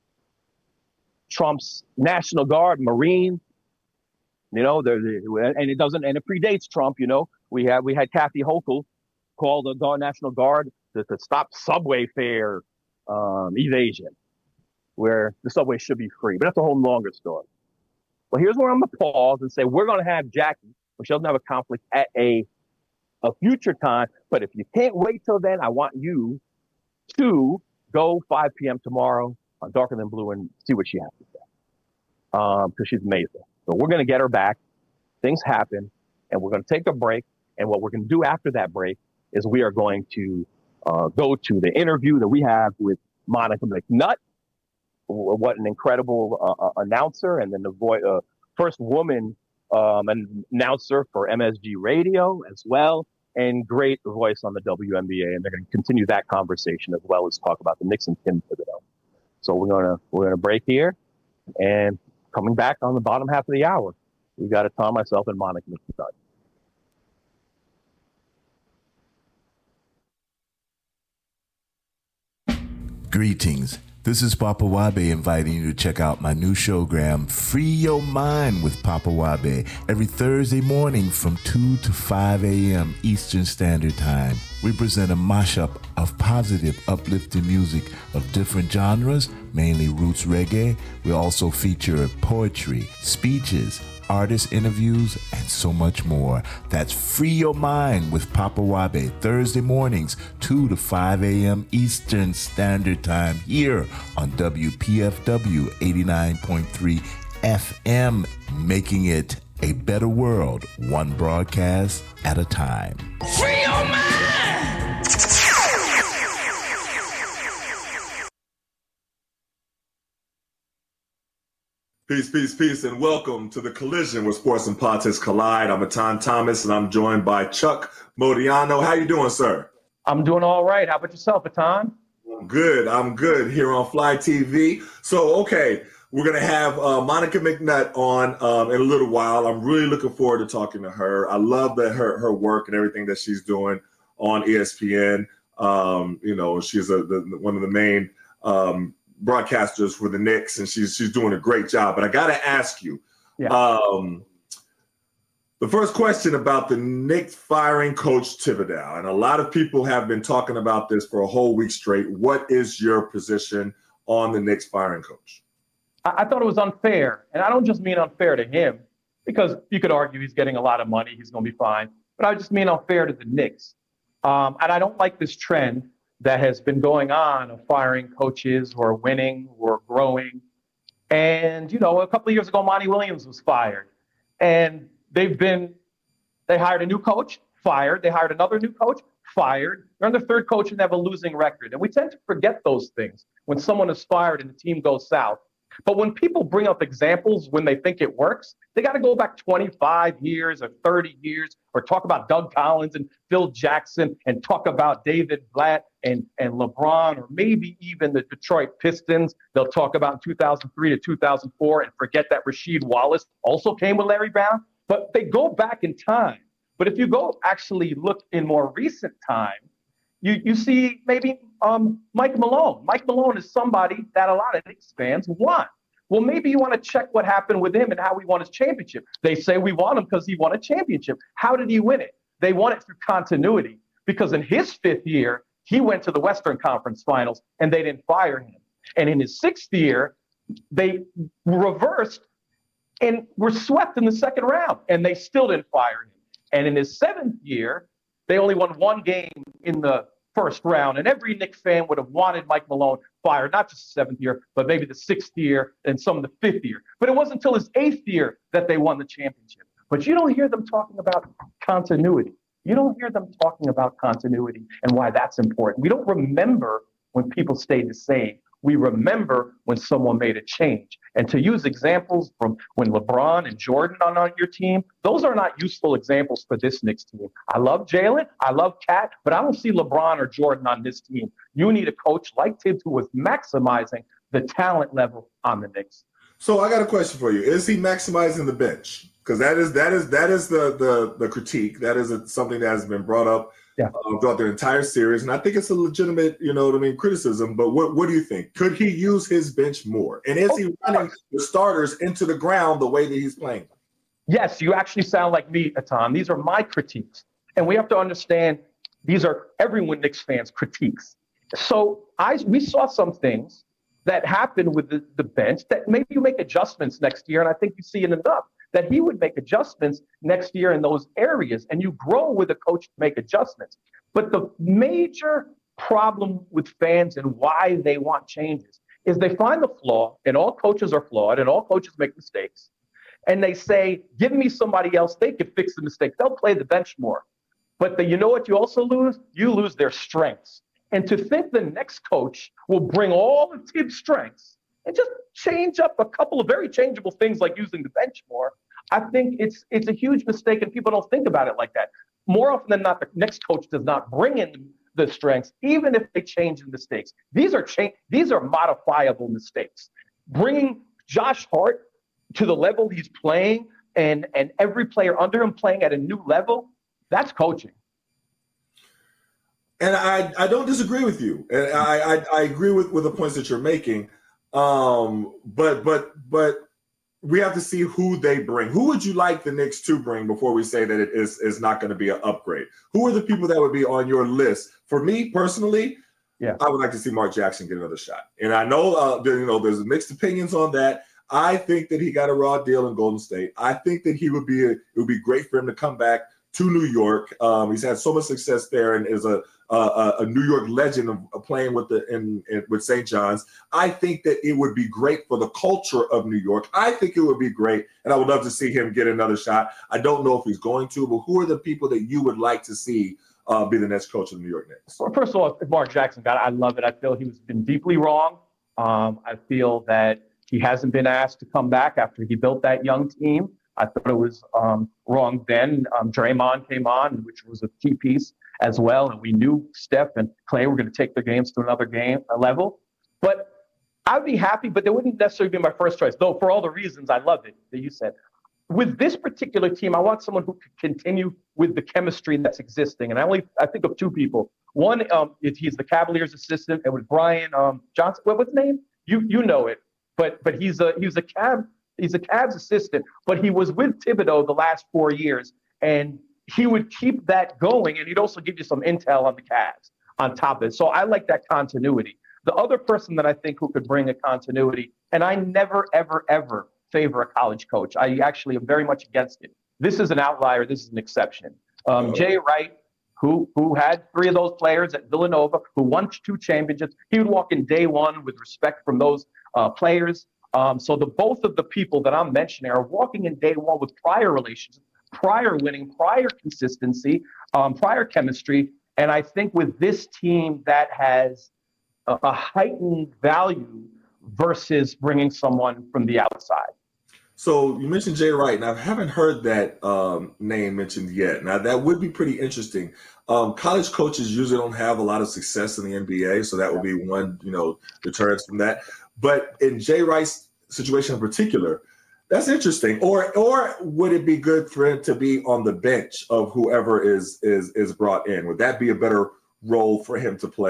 H: Trump's National Guard, Marine. You know, they're, they're, and it doesn't, and it predates Trump. You know, we had we had Kathy Hochul call the Guard, National Guard to, to stop subway fare um, evasion, where the subway should be free. But that's a whole longer story. Well, here's where I'm gonna pause and say we're gonna have Jackie, but she doesn't have a conflict at a a future time. But if you can't wait till then, I want you to go five p.m. tomorrow on Darker Than Blue and see what she has to say, um, because she's amazing. So we're going to get her back. Things happen, and we're going to take a break. And what we're going to do after that break is we are going to uh, go to the interview that we have with Monica McNutt. What an incredible uh, uh, announcer, and then the vo- uh, first woman um, an announcer for M S G Radio as well, and great voice on the W N B A. And they're going to continue that conversation as well as talk about the Knicks and Tim Thibodeau. So we're going to we're going to break here, and coming back on the bottom half of the hour, we got to Tom, myself, and Monica McNutt.
I: Greetings. This is Papa Wabe inviting you to check out my new showgram, Free Your Mind with Papa Wabe, every Thursday morning from two to five a.m. Eastern Standard Time. We present a mashup of positive, uplifting music of different genres, mainly roots reggae. We also feature poetry, speeches, artist interviews, and so much more. That's Free Your Mind with Papa Wabe, Thursday mornings, two to five a.m. Eastern Standard Time, here on W P F W eighty-nine point three F M, making it a better world, one broadcast at a time.
D: Free your mind!
J: Peace, peace, peace, and welcome to the Collision where sports and politics collide. I'm Atan Thomas, and I'm joined by Chuck Modiano. How you doing, sir?
H: I'm doing all right. How about yourself, Atan?
J: I'm good. I'm good here on Fly T V. So, okay, we're going to have uh, Monica McNutt on um, in a little while. I'm really looking forward to talking to her. I love that her her work and everything that she's doing on E S P N. Um, you know, she's a, the, one of the main um, broadcasters for the Knicks, and she's she's doing a great job. But I got to ask you, yeah. um, the first question about the Knicks firing Coach Thibodeau, and a lot of people have been talking about this for a whole week straight. What is your position on the Knicks firing coach?
H: I, I thought it was unfair, and I don't just mean unfair to him, because you could argue he's getting a lot of money, he's going to be fine. But I just mean unfair to the Knicks, um, and I don't like this trend that has been going on of firing coaches who are winning, who are growing. And, you know, a couple of years ago, Monty Williams was fired. And they've been, they hired a new coach, fired. They hired another new coach, fired. They're on their third coach and they have a losing record. And we tend to forget those things when someone is fired and the team goes south. But when people bring up examples when they think it works, they got to go back twenty-five years or thirty years, or talk about Doug Collins and Phil Jackson, and talk about David Blatt and, and LeBron, or maybe even the Detroit Pistons. They'll talk about in two thousand three to two thousand four and forget that Rasheed Wallace also came with Larry Brown. But they go back in time. But if you go actually look in more recent time, you, you see maybe um, Mike Malone. Mike Malone is somebody that a lot of Knicks fans want. Well, maybe you want to check what happened with him and how he won his championship. They say we want him because he won a championship. How did he win it? They won it through continuity, because in his fifth year, he went to the Western Conference Finals and they didn't fire him. And in his sixth year, they reversed and were swept in the second round, and they still didn't fire him. And in his seventh year, they only won one game in the first round. And every Knicks fan would have wanted Mike Malone fired, not just the seventh year, but maybe the sixth year and some of the fifth year. But it wasn't until his eighth year that they won the championship. But you don't hear them talking about continuity. You don't hear them talking about continuity and why that's important. We don't remember when people stayed the same. We remember when someone made a change. And to use examples from when LeBron and Jordan are on your team, those are not useful examples for this Knicks team. I love Jalen, I love Cat, but I don't see LeBron or Jordan on this team. You need a coach like Tibbs who was maximizing the talent level on the Knicks.
J: So I got a question for you. Is he maximizing the bench? Because that is that is that is the the the critique. That is a, something that has been brought up yeah. uh, throughout the entire series, and I think it's a legitimate, you know what I mean, criticism. But what what do you think? Could he use his bench more? And is he running the starters into the ground the way that he's playing?
H: Yes, you actually sound like me, Atan. These are my critiques, and we have to understand these are everyone Knicks fans' critiques. So I we saw some things that happened with the, the bench that maybe you make adjustments next year, and I think you see it enough that he would make adjustments next year in those areas, and you grow with a coach to make adjustments. But the major problem with fans and why they want changes is they find the flaw, and all coaches are flawed, and all coaches make mistakes, and they say, give me somebody else, they can fix the mistake. They'll play the bench more. But the, you know what you also lose? You lose their strengths. And to think the next coach will bring all of Tibbs' strengths and just change up a couple of very changeable things like using the bench more, I think it's it's a huge mistake, and people don't think about it like that. More often than not, the next coach does not bring in the strengths, even if they change the mistakes. These are cha- these are modifiable mistakes. Bringing Josh Hart to the level he's playing, and and every player under him playing at a new level, that's coaching.
J: And I, I don't disagree with you. And I, I, I agree with, with the points that you're making. Um, but but but we have to see who they bring. Who would you like the Knicks to bring before we say that it is, is not going to be an upgrade? Who are the people that would be on your list? For me personally, yeah, I would like to see Mark Jackson get another shot. And I know uh, there, you know there's mixed opinions on that. I think that he got a raw deal in Golden State. I think that he would be a, it would be great for him to come back to New York. Um, he's had so much success there and is a a, a New York legend of, of playing with the in, in with Saint John's. I think that it would be great for the culture of New York. I think it would be great, and I would love to see him get another shot. I don't know if he's going to, but who are the people that you would like to see uh, be the next coach of the New York Knicks?
H: Well, first of all, if Mark Jackson got it, I love it. I feel he's been deeply wrong. Um, I feel that he hasn't been asked to come back after he built that young team. I thought it was um, wrong then. Um, Draymond came on, which was a key piece as well, and we knew Steph and Clay were going to take their games to another game a level. But I'd be happy, but they wouldn't necessarily be my first choice, though for all the reasons I loved it that you said. With this particular team, I want someone who could continue with the chemistry that's existing. And I only I think of two people. One, um, is, he's the Cavaliers assistant, and with Brian um, Johnson. What, what's his name? You you know it, but but he's a he's a Cav. He's a Cavs assistant, but he was with Thibodeau the last four years, and he would keep that going, and he'd also give you some intel on the Cavs on top of it. So I like that continuity. The other person that I think who could bring a continuity, and I never, ever, ever favor a college coach. I actually am very much against it. This is an outlier. This is an exception. Um, Jay Wright, who who had three of those players at Villanova, who won two championships, he would walk in day one with respect from those uh, players. Um, so the both of the people that I'm mentioning are walking in day one with prior relationships, prior winning, prior consistency, um, prior chemistry. And I think with this team that has a, a heightened value versus bringing someone from the outside.
J: So you mentioned Jay Wright, and I haven't heard that um, name mentioned yet. Now, that would be pretty interesting. Um, college coaches usually don't have a lot of success in the N B A, so that would be one, you know, deterrence from that. But in Jay Wright's situation in particular, that's interesting. Or or would it be good for him to be on the bench of whoever is is is brought in? Would that be a better role for him to play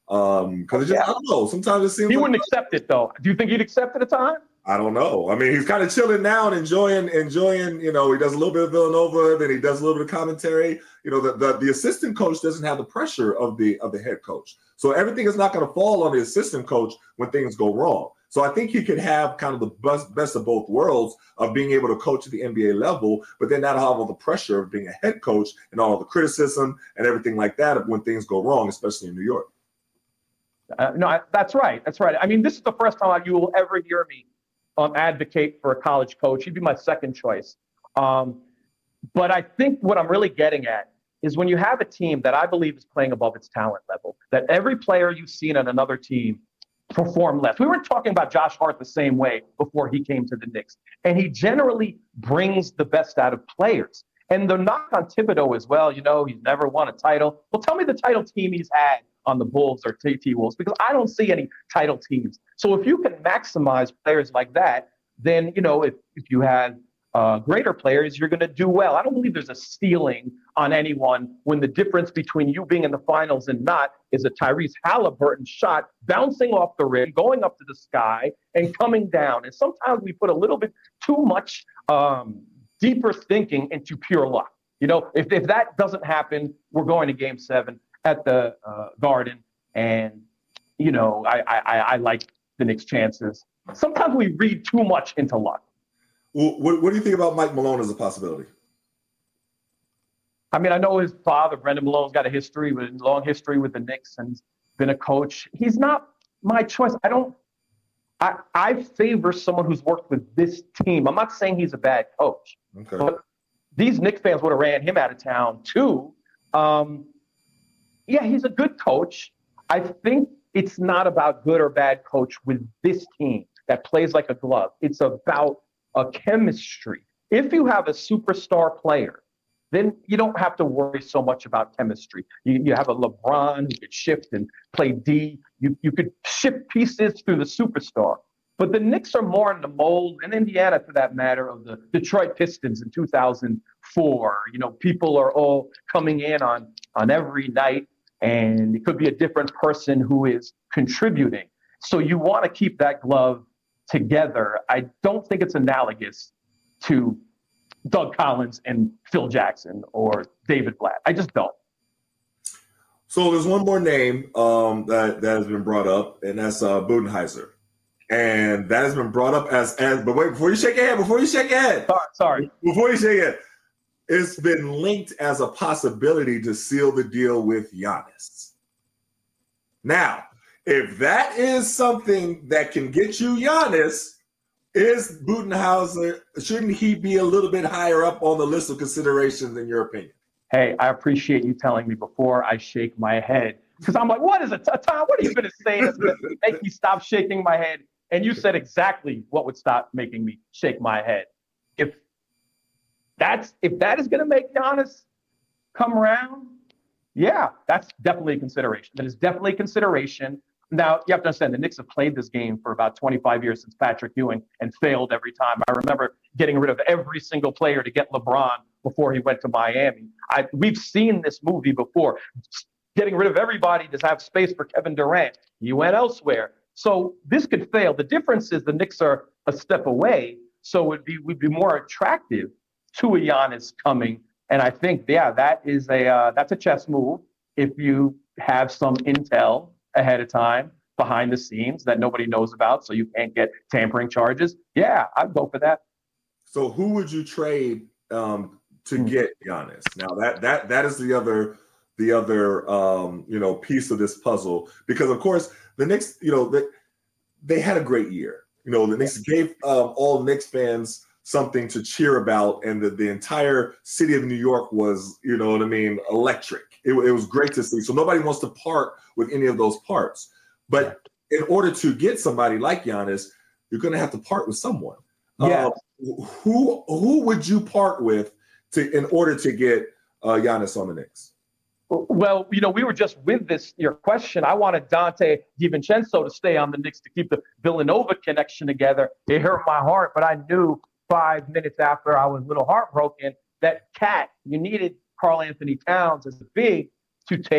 J: Um, because it just,
H: Yeah.
J: I don't know. Sometimes it seems
H: He
J: like,
H: wouldn't accept it, though. Do you think he'd accept it at the time?
J: I don't know. I mean, he's kind of chilling now and enjoying, enjoying, you know, he does a little bit of Villanova, then he does a little bit of commentary. You know, the, the, the assistant coach doesn't have the pressure of the of the head coach. So everything is not going to fall on the assistant coach when things go wrong. So I think he could have kind of the best, best of both worlds of being able to coach at the N B A level, but then not have all the pressure of being a head coach and all the criticism and everything like that when things go wrong, especially in New York.
H: Uh, no, I, that's right. That's right. I mean, this is the first time you will ever hear me um, advocate for a college coach. He'd be my second choice. Um, but I think what I'm really getting at is when you have a team that I believe is playing above its talent level, that every player you've seen on another team perform less. We weren't talking about Josh Hart the same way before he came to the Knicks. And he generally brings the best out of players. And the knock on Thibodeau as well, you know, he's never won a title. Well, tell me the title team he's had on the Bulls or T T Wolves, because I don't see any title teams. So if you can maximize players like that, then, you know, if, if you had uh, greater players, you're going to do well. I don't believe there's a ceiling on anyone when the difference between you being in the finals and not is a Tyrese Halliburton shot bouncing off the rim, going up to the sky and coming down. And sometimes we put a little bit too much um, deeper thinking into pure luck. You know, if, if that doesn't happen, we're going to game seven at the uh, Garden. And, you know, I, I, I like the Knicks' chances. Sometimes we read too much into luck.
J: Well, what, what do you think about Mike Malone as a possibility?
H: I mean, I know his father, Brendan Malone's got a history, with a long history with the Knicks and been a coach. He's not my choice. I don't, I, I favor someone who's worked with this team. I'm not saying he's a bad coach,
J: okay.
H: but these Knicks fans would have ran him out of town too. Um, yeah, he's a good coach. I think it's not about good or bad coach with this team that plays like a glove. It's about a chemistry. If you have a superstar player, then you don't have to worry so much about chemistry. You, you have a LeBron who could shift and play D. You, you could shift pieces through the superstar. But the Knicks are more in the mold, and Indiana for that matter, of the Detroit Pistons in two thousand four. You know, people are all coming in on, on every night, and it could be a different person who is contributing. So you want to keep that glove together. I don't think it's analogous to Doug Collins and Phil Jackson or David Blatt. I just don't.
J: So there's one more name um, that, that has been brought up, and that's uh, Budenholzer. And that has been brought up as, as, but wait, before you shake your head, before you shake your head.
H: Sorry, sorry.
J: Before you shake your head, it's been linked as a possibility to seal the deal with Giannis. Now, if that is something that can get you Giannis, is Budenholzer, shouldn't he be a little bit higher up on the list of considerations in your opinion?
H: Hey, I appreciate you telling me before I shake my head. Because I'm like, what is it, Tom? What are you going to say that's going to make me stop shaking my head? And you said exactly what would stop making me shake my head. If that's if that is going to make Giannis come around, yeah, that's definitely a consideration. That is definitely a consideration. Now, you have to understand, the Knicks have played this game for about twenty-five years since Patrick Ewing and failed every time. I remember getting rid of every single player to get LeBron before he went to Miami. I, we've seen this movie before. Getting rid of everybody to have space for Kevin Durant. He went elsewhere. So this could fail. The difference is the Knicks are a step away, so it would be, would be more attractive to a Giannis coming. And I think, yeah, that is a uh, that's a chess move if you have some intel ahead of time behind the scenes that nobody knows about, so you can't get tampering charges. Yeah, I'd go for that.
J: So who would you trade um, to get Giannis? Now that that that is the other the other um, you know piece of this puzzle, because of course the Knicks, you know, they, they had a great year. You know, the Knicks gave um, all Knicks fans something to cheer about, and the, the entire city of New York was, you know what I mean, electric. It, it was great to see. So nobody wants to part with any of those parts. But in order to get somebody like Giannis, you're going to have to part with someone.
H: Yeah.
J: Uh, who who would you part with to in order to get uh, Giannis on the Knicks?
H: Well, you know, we were just with this, your question. I wanted Dante DiVincenzo to stay on the Knicks to keep the Villanova connection together. It hurt my heart, but I knew five minutes after I was a little heartbroken that Cat, you needed Karl Anthony Towns as a big to take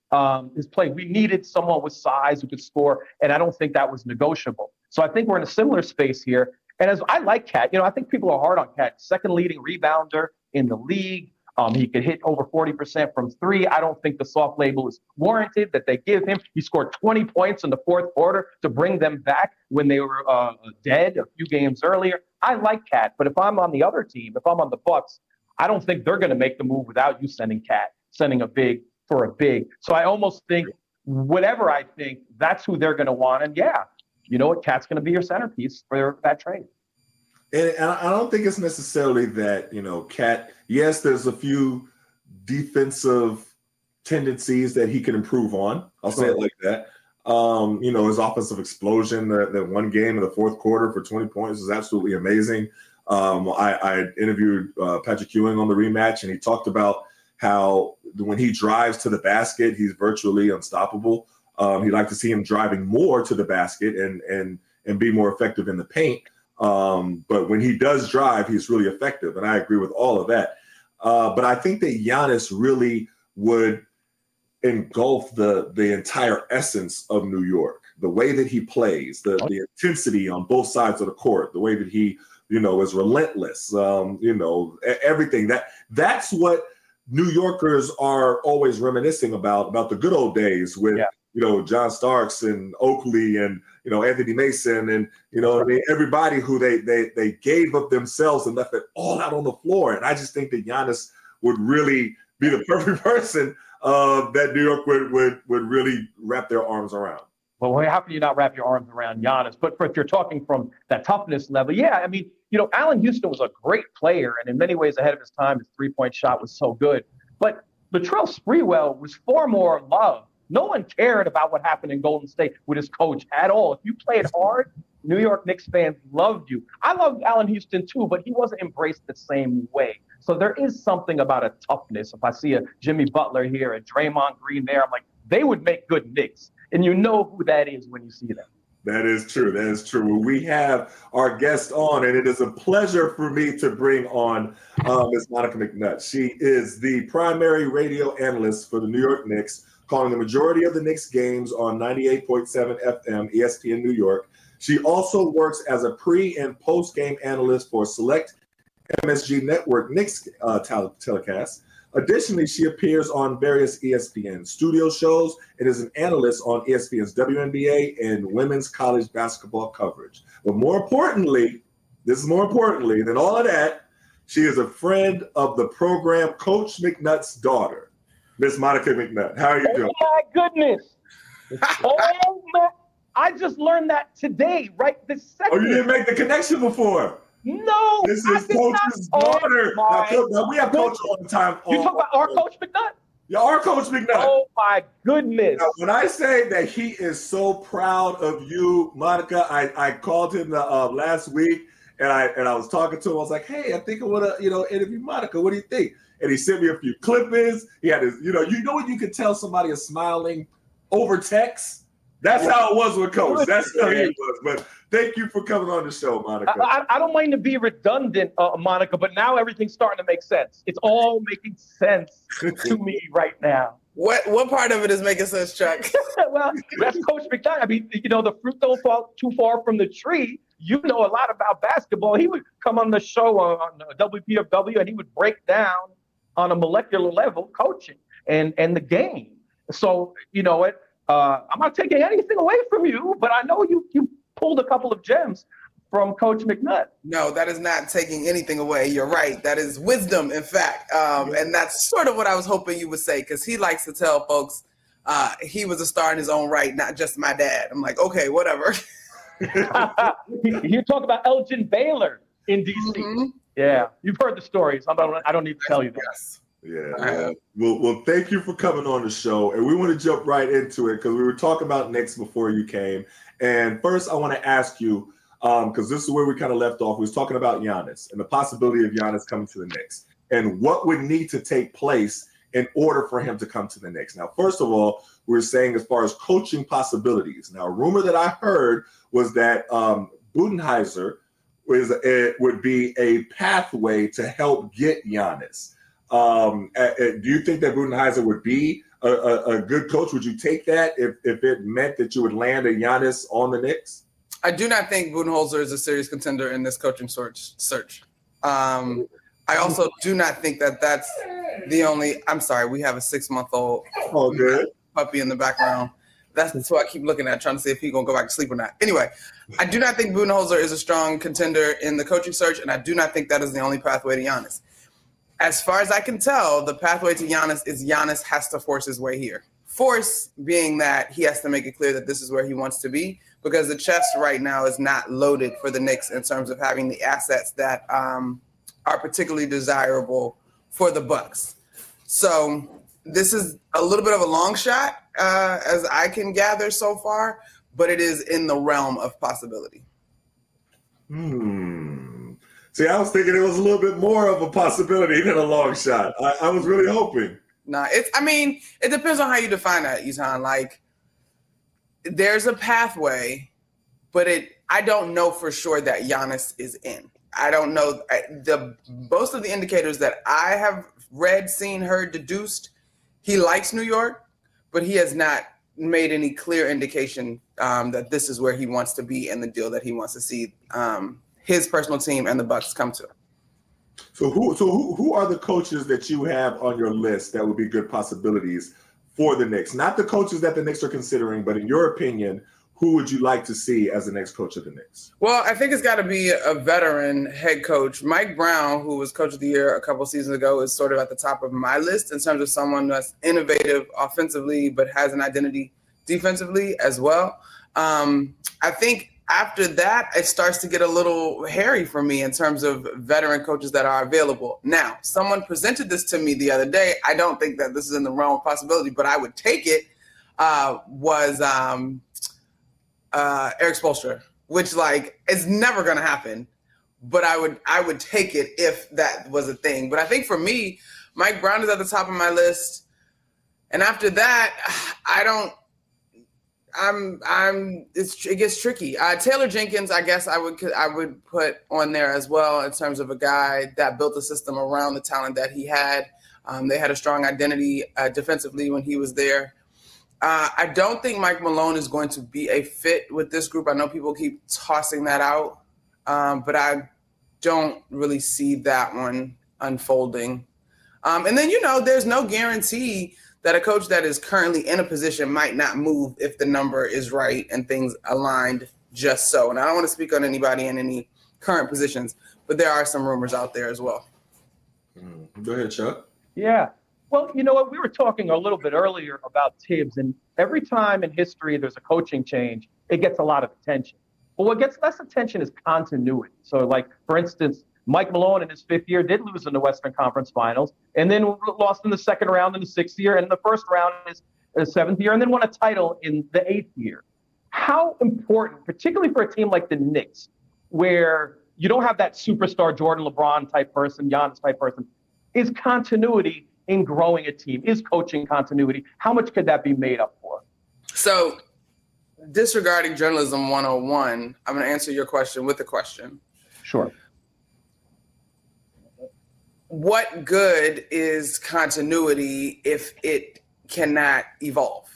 H: um, his play. We needed someone with size who could score, and I don't think that was negotiable. So I think we're in a similar space here. And as I like Cat, you know, I think people are hard on Cat. Second leading rebounder in the league. Um, he could hit over forty percent from three. I don't think the soft label is warranted that they give him. He scored twenty points in the fourth quarter to bring them back when they were uh, dead a few games earlier. I like Cat, but if I'm on the other team, if I'm on the Bucks, I don't think they're going to make the move without you sending Cat, sending a big for a big. So I almost think whatever I think, that's who they're going to want. And yeah, you know what? Cat's going to be your centerpiece for that trade.
J: And, and I don't think it's necessarily that, you know, Cat, yes, there's a few defensive tendencies that he can improve on. I'll sure. say it like that. Um, you know, his offensive explosion, that, that one game in the fourth quarter for twenty points is absolutely amazing. Um, I, I interviewed uh, Patrick Ewing on the rematch, and he talked about how when he drives to the basket, he's virtually unstoppable. Um, he'd like to see him driving more to the basket and and and be more effective in the paint. Um, but when he does drive, he's really effective. And I agree with all of that. Uh, but I think that Giannis really would engulf the, the entire essence of New York, the way that he plays, the, the intensity on both sides of the court, the way that he, you know, is relentless, um, you know, everything that that's what New Yorkers are always reminiscing about, about the good old days with, yeah. you know, John Starks and Oakley and, you know, Anthony Mason and, you know, I mean, everybody who they they they gave up themselves and left it all out on the floor. And I just think that Giannis would really be the perfect person uh, that New York would, would, would really wrap their arms around.
H: Well, how can you not wrap your arms around Giannis? But for, if you're talking from that toughness level, yeah, I mean, you know, Allen Houston was a great player and in many ways ahead of his time. His three-point shot was so good. But Latrell Sprewell was far more loved. No one cared about what happened in Golden State with his coach at all. If you played hard, New York Knicks fans loved you. I loved Allen Houston too, but he wasn't embraced the same way. So there is something about a toughness. If I see a Jimmy Butler here, a Draymond Green there, I'm like, they would make good Knicks. And you know who that is when you see them.
J: That is true. That is true. We have our guest on, and it is a pleasure for me to bring on uh, Miz Monica McNutt. She is the primary radio analyst for the New York Knicks, calling the majority of the Knicks games on ninety-eight point seven F M, E S P N New York. She also works as a pre- and post-game analyst for select M S G Network Knicks uh, tele- telecasts. Additionally, she appears on various E S P N studio shows and is an analyst on E S P N's W N B A and women's college basketball coverage. But more importantly, this is more importantly than all of that, she is a friend of the program, Coach McNutt's daughter, Miss Monica McNutt. How are you doing?
H: Oh, my goodness. oh, my. I just learned that today, right this second.
J: Oh, you didn't make the connection before?
H: No.
J: This is Coach's daughter.
H: Oh,
J: now, now, we have Coach all the time.
H: You talking about our Coach McNutt?
J: Yeah, our Coach McNutt.
H: Oh, my goodness.
J: Now, when I say that he is so proud of you, Monica, I, I called him the, uh, last week, and I and I was talking to him. I was like, hey, I think I want to, you know, interview Monica. What do you think? And he sent me a few clippings. He had his, you know, you know when you can tell somebody is smiling over text? That's how it was with Coach. That's how he was. But thank you for coming on the show, Monica.
H: I, I, I don't mind to be redundant, uh, Monica, but now everything's starting to make sense. It's all making sense to me right now.
K: What what part of it is making sense, Chuck?
H: Well, that's Coach McNutt. I mean, you know, the fruit don't fall too far from the tree. You know a lot about basketball. He would come on the show on W P F W and he would break down on a molecular level coaching and, and the game. So, you know, it. Uh, I'm not taking anything away from you, but I know you you pulled a couple of gems from Coach McNutt.
K: No, that is not taking anything away. You're right. That is wisdom, in fact. Um, and that's sort of what I was hoping you would say, because he likes to tell folks uh, he was a star in his own right, not just my dad. I'm like, okay, whatever.
H: You talk about Elgin Baylor in D C. Mm-hmm. Yeah, you've heard the stories. I don't, I don't need to tell you that.
K: Yes.
J: Yeah. yeah. Well, well, thank you for coming on the show. And we want to jump right into it because we were talking about Knicks before you came. And first, I want to ask you, um, because this is where we kind of left off. We was talking about Giannis and the possibility of Giannis coming to the Knicks and what would need to take place in order for him to come to the Knicks. Now, first of all, we we're saying as far as coaching possibilities. Now, a rumor that I heard was that um, Budenholzer was, it would be a pathway to help get Giannis. Um, uh, do you think that Budenholzer would be a a, a, a good coach? Would you take that if, if it meant that you would land a Giannis on the Knicks?
K: I do not think Budenholzer is a serious contender in this coaching search. search. Um, I also do not think that that's the only – I'm sorry, we have a six-month-old
J: oh, good.
K: puppy in the background. That's what I keep looking at, trying to see if he's going to go back to sleep or not. Anyway, I do not think Budenholzer is a strong contender in the coaching search, and I do not think that is the only pathway to Giannis. As far as I can tell, the pathway to Giannis is Giannis has to force his way here. Force being that he has to make it clear that this is where he wants to be, because the chest right now is not loaded for the Knicks in terms of having the assets that um, are particularly desirable for the Bucks. So this is a little bit of a long shot, uh, as I can gather so far, but it is in the realm of possibility.
J: Hmm. See, I was thinking it was a little bit more of a possibility than a long shot. I, I was really hoping.
K: Nah, it's. I mean, it depends on how you define that, Isan. Like, there's a pathway, but it. I don't know for sure that Giannis is in. I don't know. I, the most of the indicators that I have read, seen, heard, deduced, he likes New York, but he has not made any clear indication um, that this is where he wants to be and the deal that he wants to see um, his personal team and the Bucks come to.
J: So who so who, who are the coaches that you have on your list that would be good possibilities for the Knicks? Not the coaches that the Knicks are considering, but in your opinion, who would you like to see as the next coach of the Knicks?
K: Well, I think it's got to be a veteran head coach. Mike Brown, who was coach of the year a couple of seasons ago, is sort of at the top of my list in terms of someone that's innovative offensively but has an identity defensively as well. Um, I think after that, it starts to get a little hairy for me in terms of veteran coaches that are available. Now, someone presented this to me the other day. I don't think that this is in the realm of possibility, but I would take it, uh, was um, uh, Eric Spoelstra, which, like, is never going to happen. But I would I would take it if that was a thing. But I think for me, Mike Brown is at the top of my list. And after that, I don't – I'm, I'm, it's, it gets tricky. Uh, Taylor Jenkins, I guess I would, I would put on there as well in terms of a guy that built a system around the talent that he had. Um, they had a strong identity uh, defensively when he was there. Uh, I don't think Mike Malone is going to be a fit with this group. I know people keep tossing that out, um, but I don't really see that one unfolding. Um, and then, you know, there's no guarantee that a coach that is currently in a position might not move if the number is right and things aligned just so. And I don't want to speak on anybody in any current positions, but there are some rumors out there as well.
J: Mm. Go ahead, Chuck.
H: Yeah. Well, you know what? We were talking a little bit earlier about Tibbs, and every time in history there's a coaching change, it gets a lot of attention. But what gets less attention is continuity. So, like, for instance, Mike Malone in his fifth year did lose in the Western Conference Finals, and then lost in the second round in the sixth year, and in the first round in his, his seventh year, and then won a title in the eighth year. How important, particularly for a team like the Knicks, where you don't have that superstar Jordan LeBron type person, Giannis type person, is continuity in growing a team? Is coaching continuity? How much could that be made up for?
K: So, disregarding journalism one oh one, I'm going to answer your question with a question.
H: Sure.
K: What good is continuity if it cannot evolve?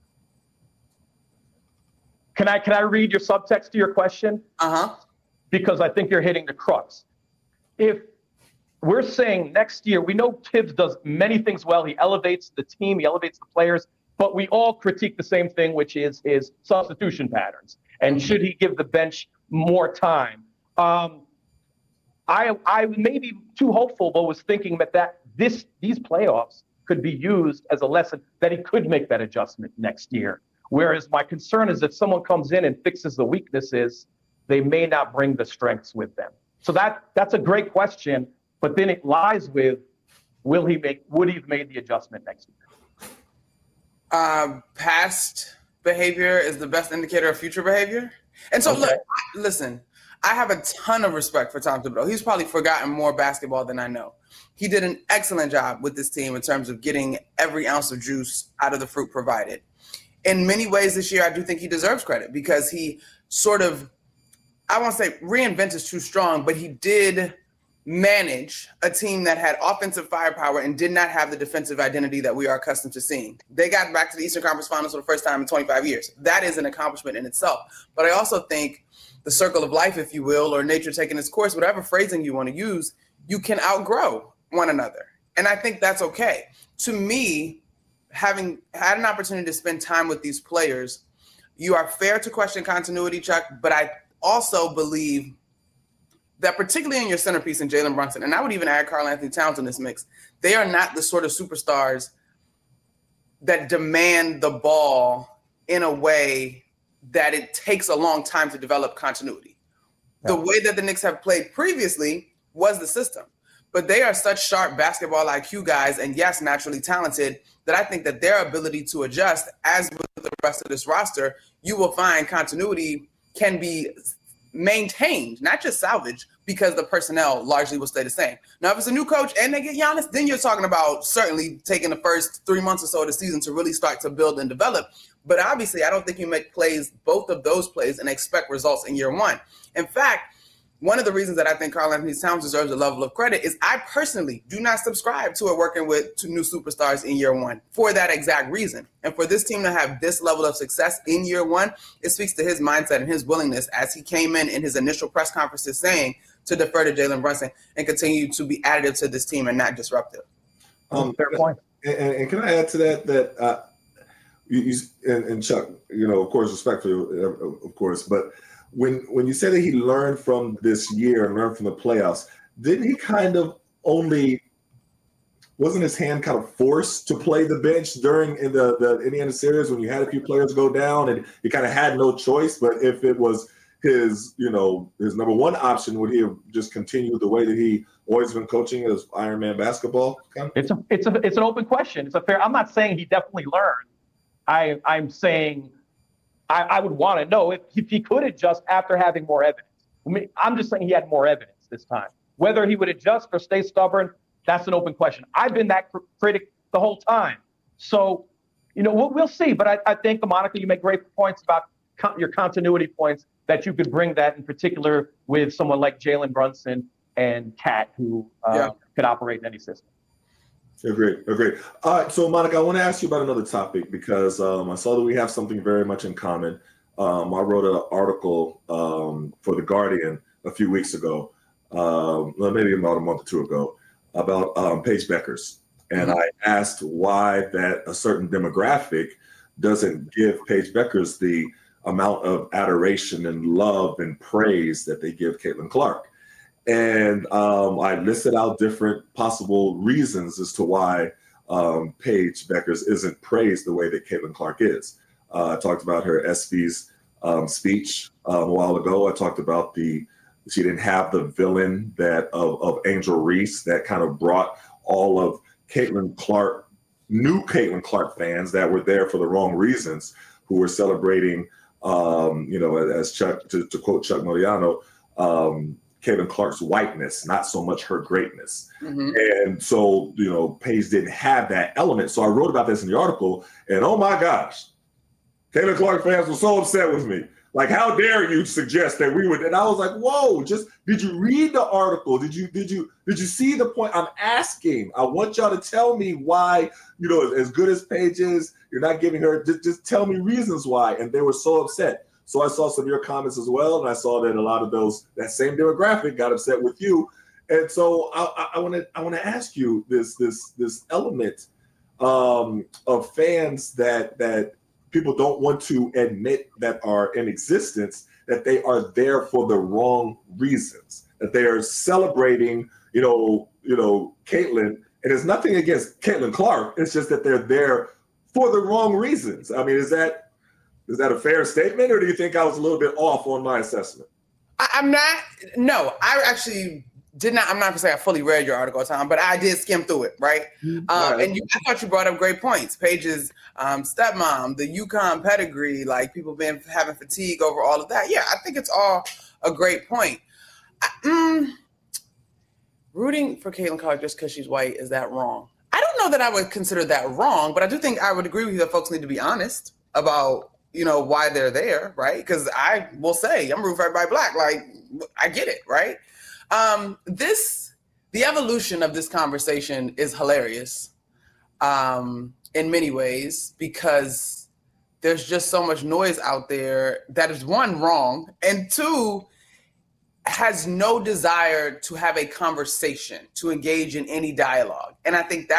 H: Can I can I read your subtext to your question?
K: Uh-huh.
H: Because I think you're hitting the crux. If we're saying next year, we know Tibbs does many things well. He elevates the team, he elevates the players, but we all critique the same thing, which is his substitution patterns. And should he give the bench more time? Um, I I may be too hopeful, but was thinking that, that this these playoffs could be used as a lesson that he could make that adjustment next year. Whereas my concern is if someone comes in and fixes the weaknesses, they may not bring the strengths with them. So that that's a great question, but then it lies with, will he make would he have made the adjustment next year?
K: Um, past behavior is the best indicator of future behavior. And so, okay. look, listen. I have a ton of respect for Tom Thibodeau. He's probably forgotten more basketball than I know. He did an excellent job with this team in terms of getting every ounce of juice out of the fruit provided. In many ways this year, I do think he deserves credit because he sort of, I won't say reinvent is too strong, but he did manage a team that had offensive firepower and did not have the defensive identity that we are accustomed to seeing. They got back to the Eastern Conference Finals for the first time in twenty-five years. That is an accomplishment in itself. But I also think the circle of life, if you will, or nature taking its course, whatever phrasing you want to use, you can outgrow one another. And I think that's okay. To me, having had an opportunity to spend time with these players, you are fair to question continuity, Chuck, but I also believe that particularly in your centerpiece in Jalen Brunson, and I would even add Karl-Anthony Towns in this mix, they are not the sort of superstars that demand the ball in a way that it takes a long time to develop continuity. Yeah. The way that the Knicks have played previously was the system, but they are such sharp basketball I Q guys, and yes, naturally talented, that I think that their ability to adjust, as with the rest of this roster, you will find continuity can be maintained, not just salvaged, because the personnel largely will stay the same. Now, if it's a new coach and they get Giannis, then you're talking about certainly taking the first three months or so of the season to really start to build and develop. But obviously, I don't think you make plays, both of those plays, and expect results in year one. In fact, one of the reasons that I think Karl-Anthony Towns deserves a level of credit is I personally do not subscribe to it working with two new superstars in year one for that exact reason. And for this team to have this level of success in year one, it speaks to his mindset and his willingness, as he came in in his initial press conferences saying, to defer to Jalen Brunson and continue to be additive to this team and not disruptive.
J: Um,
H: Fair point.
J: And, and can I add to that, that uh, you, you and, and Chuck, you know, of course, respectfully, of course, but when when you say that he learned from this year and learned from the playoffs, didn't he kind of only, wasn't his hand kind of forced to play the bench during in the, the Indiana series when you had a few players go down and he kind of had no choice? But if it was his, you know, his number one option, would he have just continued the way that he always been coaching as Iron Man basketball? Kind of?
H: It's a, it's a, it's an open question. It's a fair. I'm not saying he definitely learned. I, I'm saying I, I would want to know if, if he could adjust after having more evidence. I mean, I'm just saying he had more evidence this time. Whether he would adjust or stay stubborn, that's an open question. I've been that cr- critic the whole time. So, you know, we'll, we'll see. But I, I think, Monica, you make great points about con- your continuity points, that you could bring that in particular with someone like Jalen Brunson and Cat, who uh, yeah. could operate in any system.
J: Agreed, agreed. All right, so Monica, I want to ask you about another topic because um, I saw that we have something very much in common. Um, I wrote an article um, for The Guardian a few weeks ago, um, well, maybe about a month or two ago, about um, Paige Bueckers. And mm-hmm. I asked why that a certain demographic doesn't give Paige Bueckers the amount of adoration and love and praise that they give Caitlin Clark. And um, I listed out different possible reasons as to why um, Paige Bueckers isn't praised the way that Caitlin Clark is. Uh, I talked about her ESPYs um, speech um, a while ago. I talked about the, she didn't have the villain that of, of Angel Reese that kind of brought all of Caitlin Clark, new Caitlin Clark fans that were there for the wrong reasons, who were celebrating, um, you know, as Chuck, to, to quote Chuck Modiano, um, Caitlin Clark's whiteness, not so much her greatness. Mm-hmm. And so, you know, Paige didn't have that element. So I wrote about this in the article, and oh my gosh, Caitlin Clark fans were so upset with me. Like, how dare you suggest that we would? And I was like, whoa, just, did you read the article? Did you, did you, did you see the point? I'm asking. I want y'all to tell me why, you know, as good as Paige is, you're not giving her, just, just tell me reasons why. And they were so upset. So I saw some of your comments as well, and I saw that a lot of those, that same demographic got upset with you. And so I want to I want to ask you this this this element um, of fans that that people don't want to admit that are in existence, that they are there for the wrong reasons, that they are celebrating, you know, you know, Caitlin. And it's nothing against Caitlin Clark. It's just that they're there for the wrong reasons. I mean, is that Is that a fair statement, or do you think I was a little bit off on my assessment?
K: I, I'm not. No, I actually did not. I'm not gonna say I fully read your article, Tom, but I did skim through it, right? Mm-hmm. Um, right. And you, I thought you brought up great points. Paige's um, stepmom, the UConn pedigree, like people been having fatigue over all of that. Yeah, I think it's all a great point. I, mm, rooting for Caitlin Clark just because she's white, is that wrong? I don't know that I would consider that wrong, but I do think I would agree with you that folks need to be honest about, you know, why they're there, right? Because I will say, I'm rooting for everybody black. Like, I get it, right? Um, this the evolution of this conversation is hilarious um, in many ways, because there's just so much noise out there that is, one, wrong, and two, has no desire to have a conversation, to engage in any dialogue. And I think that